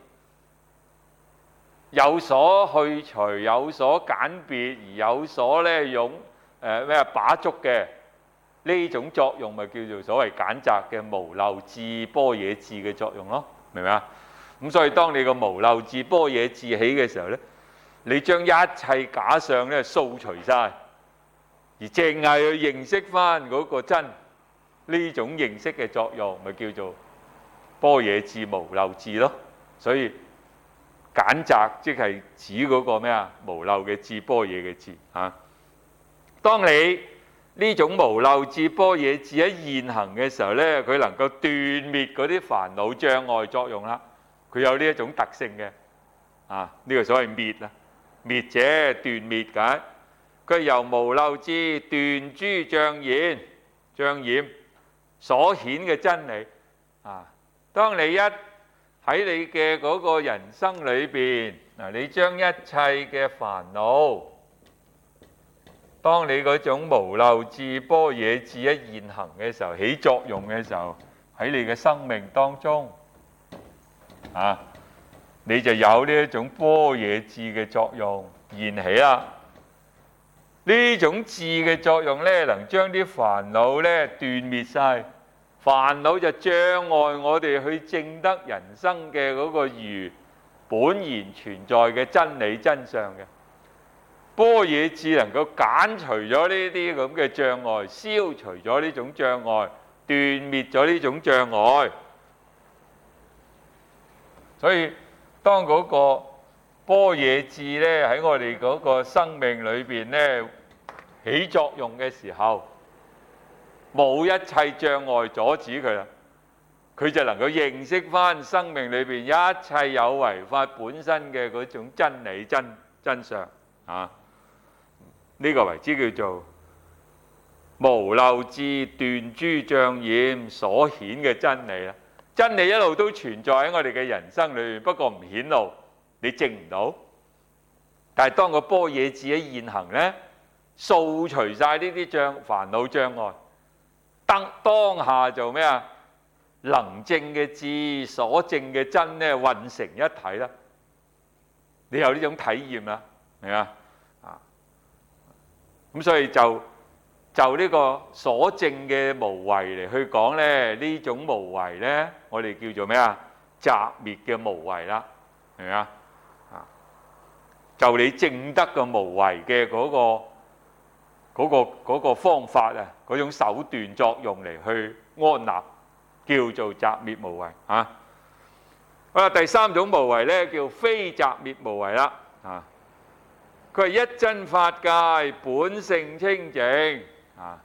有所去除、有所揀別，而有所咧用把捉嘅呢種作用，咪叫做所謂揀擇嘅無漏智般若智嘅作用咯，明唔明啊？咁所以當你個無漏智般若智起嘅時候咧，你將一切假相咧掃除晒，而淨係去認識翻嗰個真，呢種認識嘅作用，咪叫做般若智無漏智咯。所以揀擇即係指嗰個咩啊？無漏嘅智般若嘅智啊。當你呢種無漏智般若智喺現行嘅時候咧，佢能夠斷滅嗰啲煩惱障礙作用啦。佢有呢一種特性嘅啊，呢個所謂滅啊，滅者斷滅解。佢由無漏智斷諸障染所顯嘅真理啊。當你一喺你嘅嗰個人生裏邊嗱，你將一切嘅煩惱，當你嗰種無漏智般若智喺現行嘅時候起作用嘅時候，喺你嘅生命當中啊，你就有呢一種般若智嘅作用現起啦。呢種智嘅作用呢，能將啲煩惱呢斷滅晒。煩惱就障礙我哋去證得人生嘅嗰個如本然存在嘅真理真相嘅。般若智能夠揀除咗呢啲咁嘅障礙，消除咗呢種障礙，斷滅咗呢種障礙。所以當嗰個般若智呢喺我哋嗰個生命裏邊呢起作用嘅時候，冇一切障礙阻止佢啦，佢就能夠認識返生命裏邊一切有為法本身嘅嗰種真理真相啊！呢個為之叫做無漏智斷諸障染所顯嘅真理啦。真理一路都存在喺我哋嘅人生裏面，不過唔顯露，你證唔到。但係當個般若智喺現行呢，掃除晒呢啲煩惱障礙，當下就咩啊？能證嘅智所證嘅真呢，混成一體啦。你有呢種體驗啦，明啊？咁所以就呢個所證嘅無為嚟去講咧，呢種無為咧，我哋叫做咩啊？擇滅嘅無為啦，明唔明啊？就你證得嘅無為嘅嗰個方法啊，嗰種手段作用嚟去安立，叫做擇滅無為啊。好啦，第三種無為咧，叫非擇滅無為啦啊。佢係一真法界，本性清淨啊！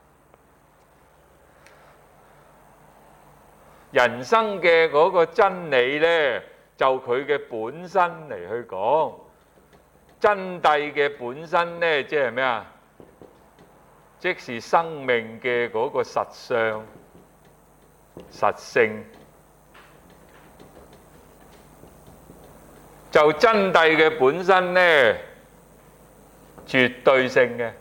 人生嘅嗰個真理呢，就佢嘅本身嚟去講，真諦嘅本身呢，即係咩啊？即是生命嘅嗰個實相、實性。就真諦嘅本身呢，絕對性嘅，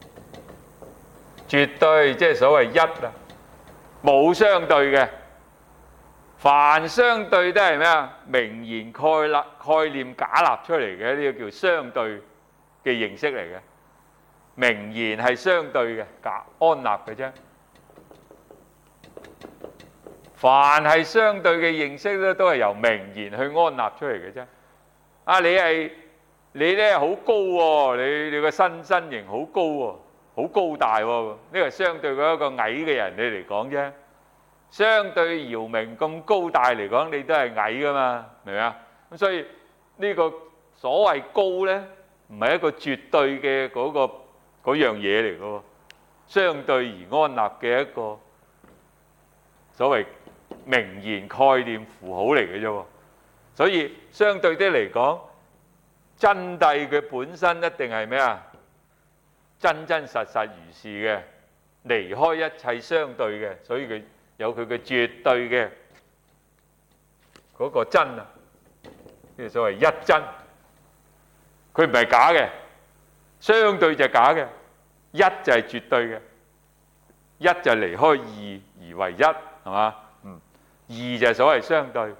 絕對即係所謂一啊，冇相對嘅。凡相對都係咩啊？名言概念假立出嚟嘅，呢個叫相對嘅認識嚟嘅。名言係相對嘅，假安立嘅啫。凡係相對嘅認識咧，都係由名言去安立出嚟嘅啫。啊，你咧好高喎，你個身形好高喎，好高大喎，呢個係相對嗰一個矮嘅人你嚟講啫。相對姚明咁高大嚟講，你都係矮噶嘛，明唔明啊？咁所以呢個所謂高咧，唔係一個絕對嘅嗰樣嘢嚟嘅喎，相對而安立嘅一個所謂名言概念符號嚟嘅啫喎。所以相對啲嚟講，真諦嘅本身一定係咩啊？真真實實如是嘅，離開一切相對嘅，所以佢有佢嘅絕對嘅嗰個真啊，呢個所謂一真，佢唔係假嘅，相對就係假嘅，一就係絕對嘅，一就離開二而為一，係嘛？二就係所謂相對，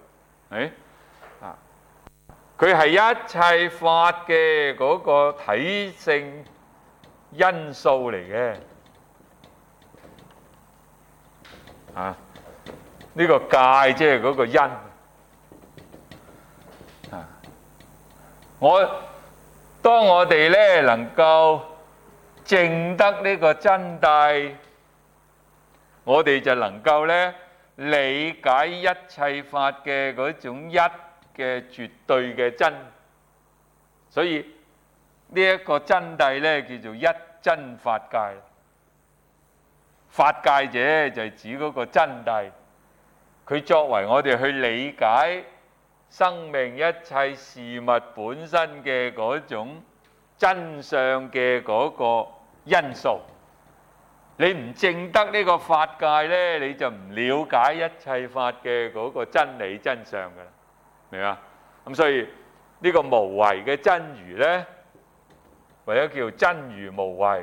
佢係一切法嘅嗰個體性因素嚟嘅。呢個界即係嗰個因。當我哋咧能夠證得呢個真諦，我哋就能夠咧理解一切法嘅嗰種一嘅絕對嘅真。所以呢一個真諦咧叫做一真法界。法界者就係指嗰個真諦，佢作為我哋去理解生命一切事物本身嘅嗰種真相嘅嗰個因素。你唔證得呢個法界呢，你就唔了解一切法嘅嗰個真理真相㗎啦，明嘛？咁所以呢個無為嘅真如呢，或者叫真如無為。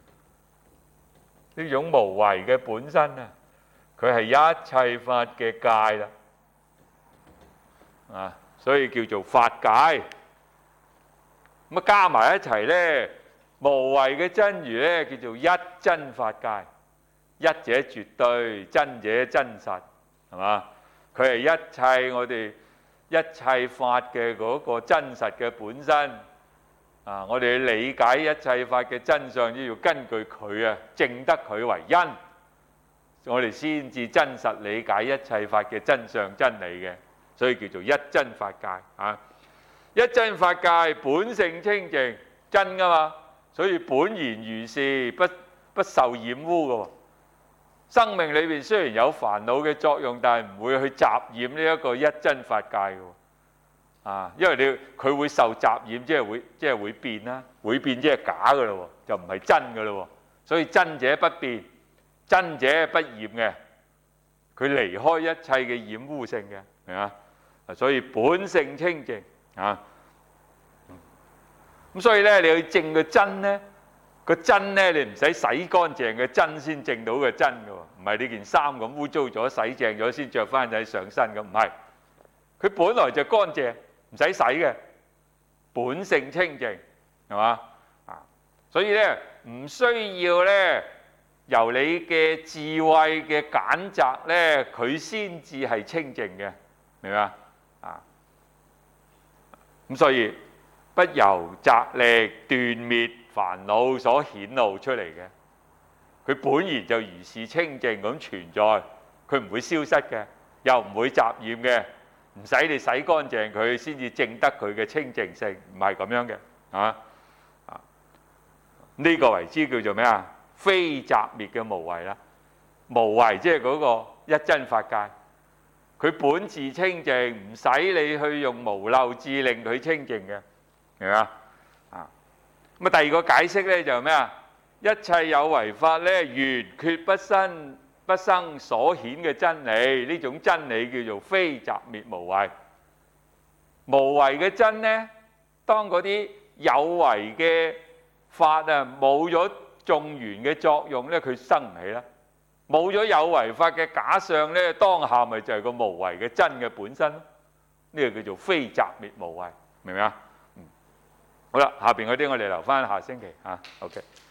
呢種無為嘅本身啊，佢係一切法嘅界啦，所以叫做法界。 咁啊加埋一齊咧，無為嘅真如咧叫做一真法界。一者絕對，真者真實，係嘛？佢係一切我哋一切法嘅嗰個真實嘅本身。啊，我哋理解一切法嘅真相，都要根據佢啊，證得佢為因，我哋先至真實理解一切法嘅真相真理嘅，所以叫做一真法界啊！一真法界本性清淨，真噶嘛，所以本然如是，不受染污噶喎。生命裏邊雖然有煩惱嘅作用，但係唔會去雜染呢一個一真法界嘅喎。啊，因為佢會受雜染，即係會變啦，會變即係假嘅咯喎，就唔係真嘅咯喎。所以真者不變，真者不染嘅，佢離開一切嘅染污性嘅，明嘛？所以本性清淨啊。咁所以咧，你去證個真咧。個真咧，你唔使洗乾淨嘅真先證到個真嘅喎，唔係呢件衫咁污糟咗，洗淨咗先着翻喺上身咁，唔係。佢本來就乾淨，唔使洗嘅，本性清淨，係嘛？啊，所以咧唔需要咧由你嘅智慧嘅揀擇咧，佢先至係清淨嘅，明嘛？啊，咁所以不由責力斷滅煩惱所顯露出嚟嘅，佢本然就如是清淨咁存在，佢唔會消失嘅，又唔會雜染嘅，唔使你洗乾淨佢先至證得佢嘅清淨性，唔係咁樣嘅，啊啊，呢個為之叫做咩啊？非擇滅嘅無為啦，無為即係嗰個一真法界，佢本自清淨，唔使你去用無漏智令佢清淨嘅，明嘛？咁啊，第二個解釋咧就係咩啊？一切有為法咧，緣決不生所顯嘅真理，呢種真理叫做非擇滅無為。無為嘅真咧，當嗰啲有為嘅法啊冇咗眾緣嘅作用咧，佢生唔起啦。冇咗有為法嘅假相咧，當下咪就係個無為嘅真嘅本身。呢個叫做非擇滅無為，明唔明啊？好啦，下邊嗰啲我哋留翻下星期嚇。OK。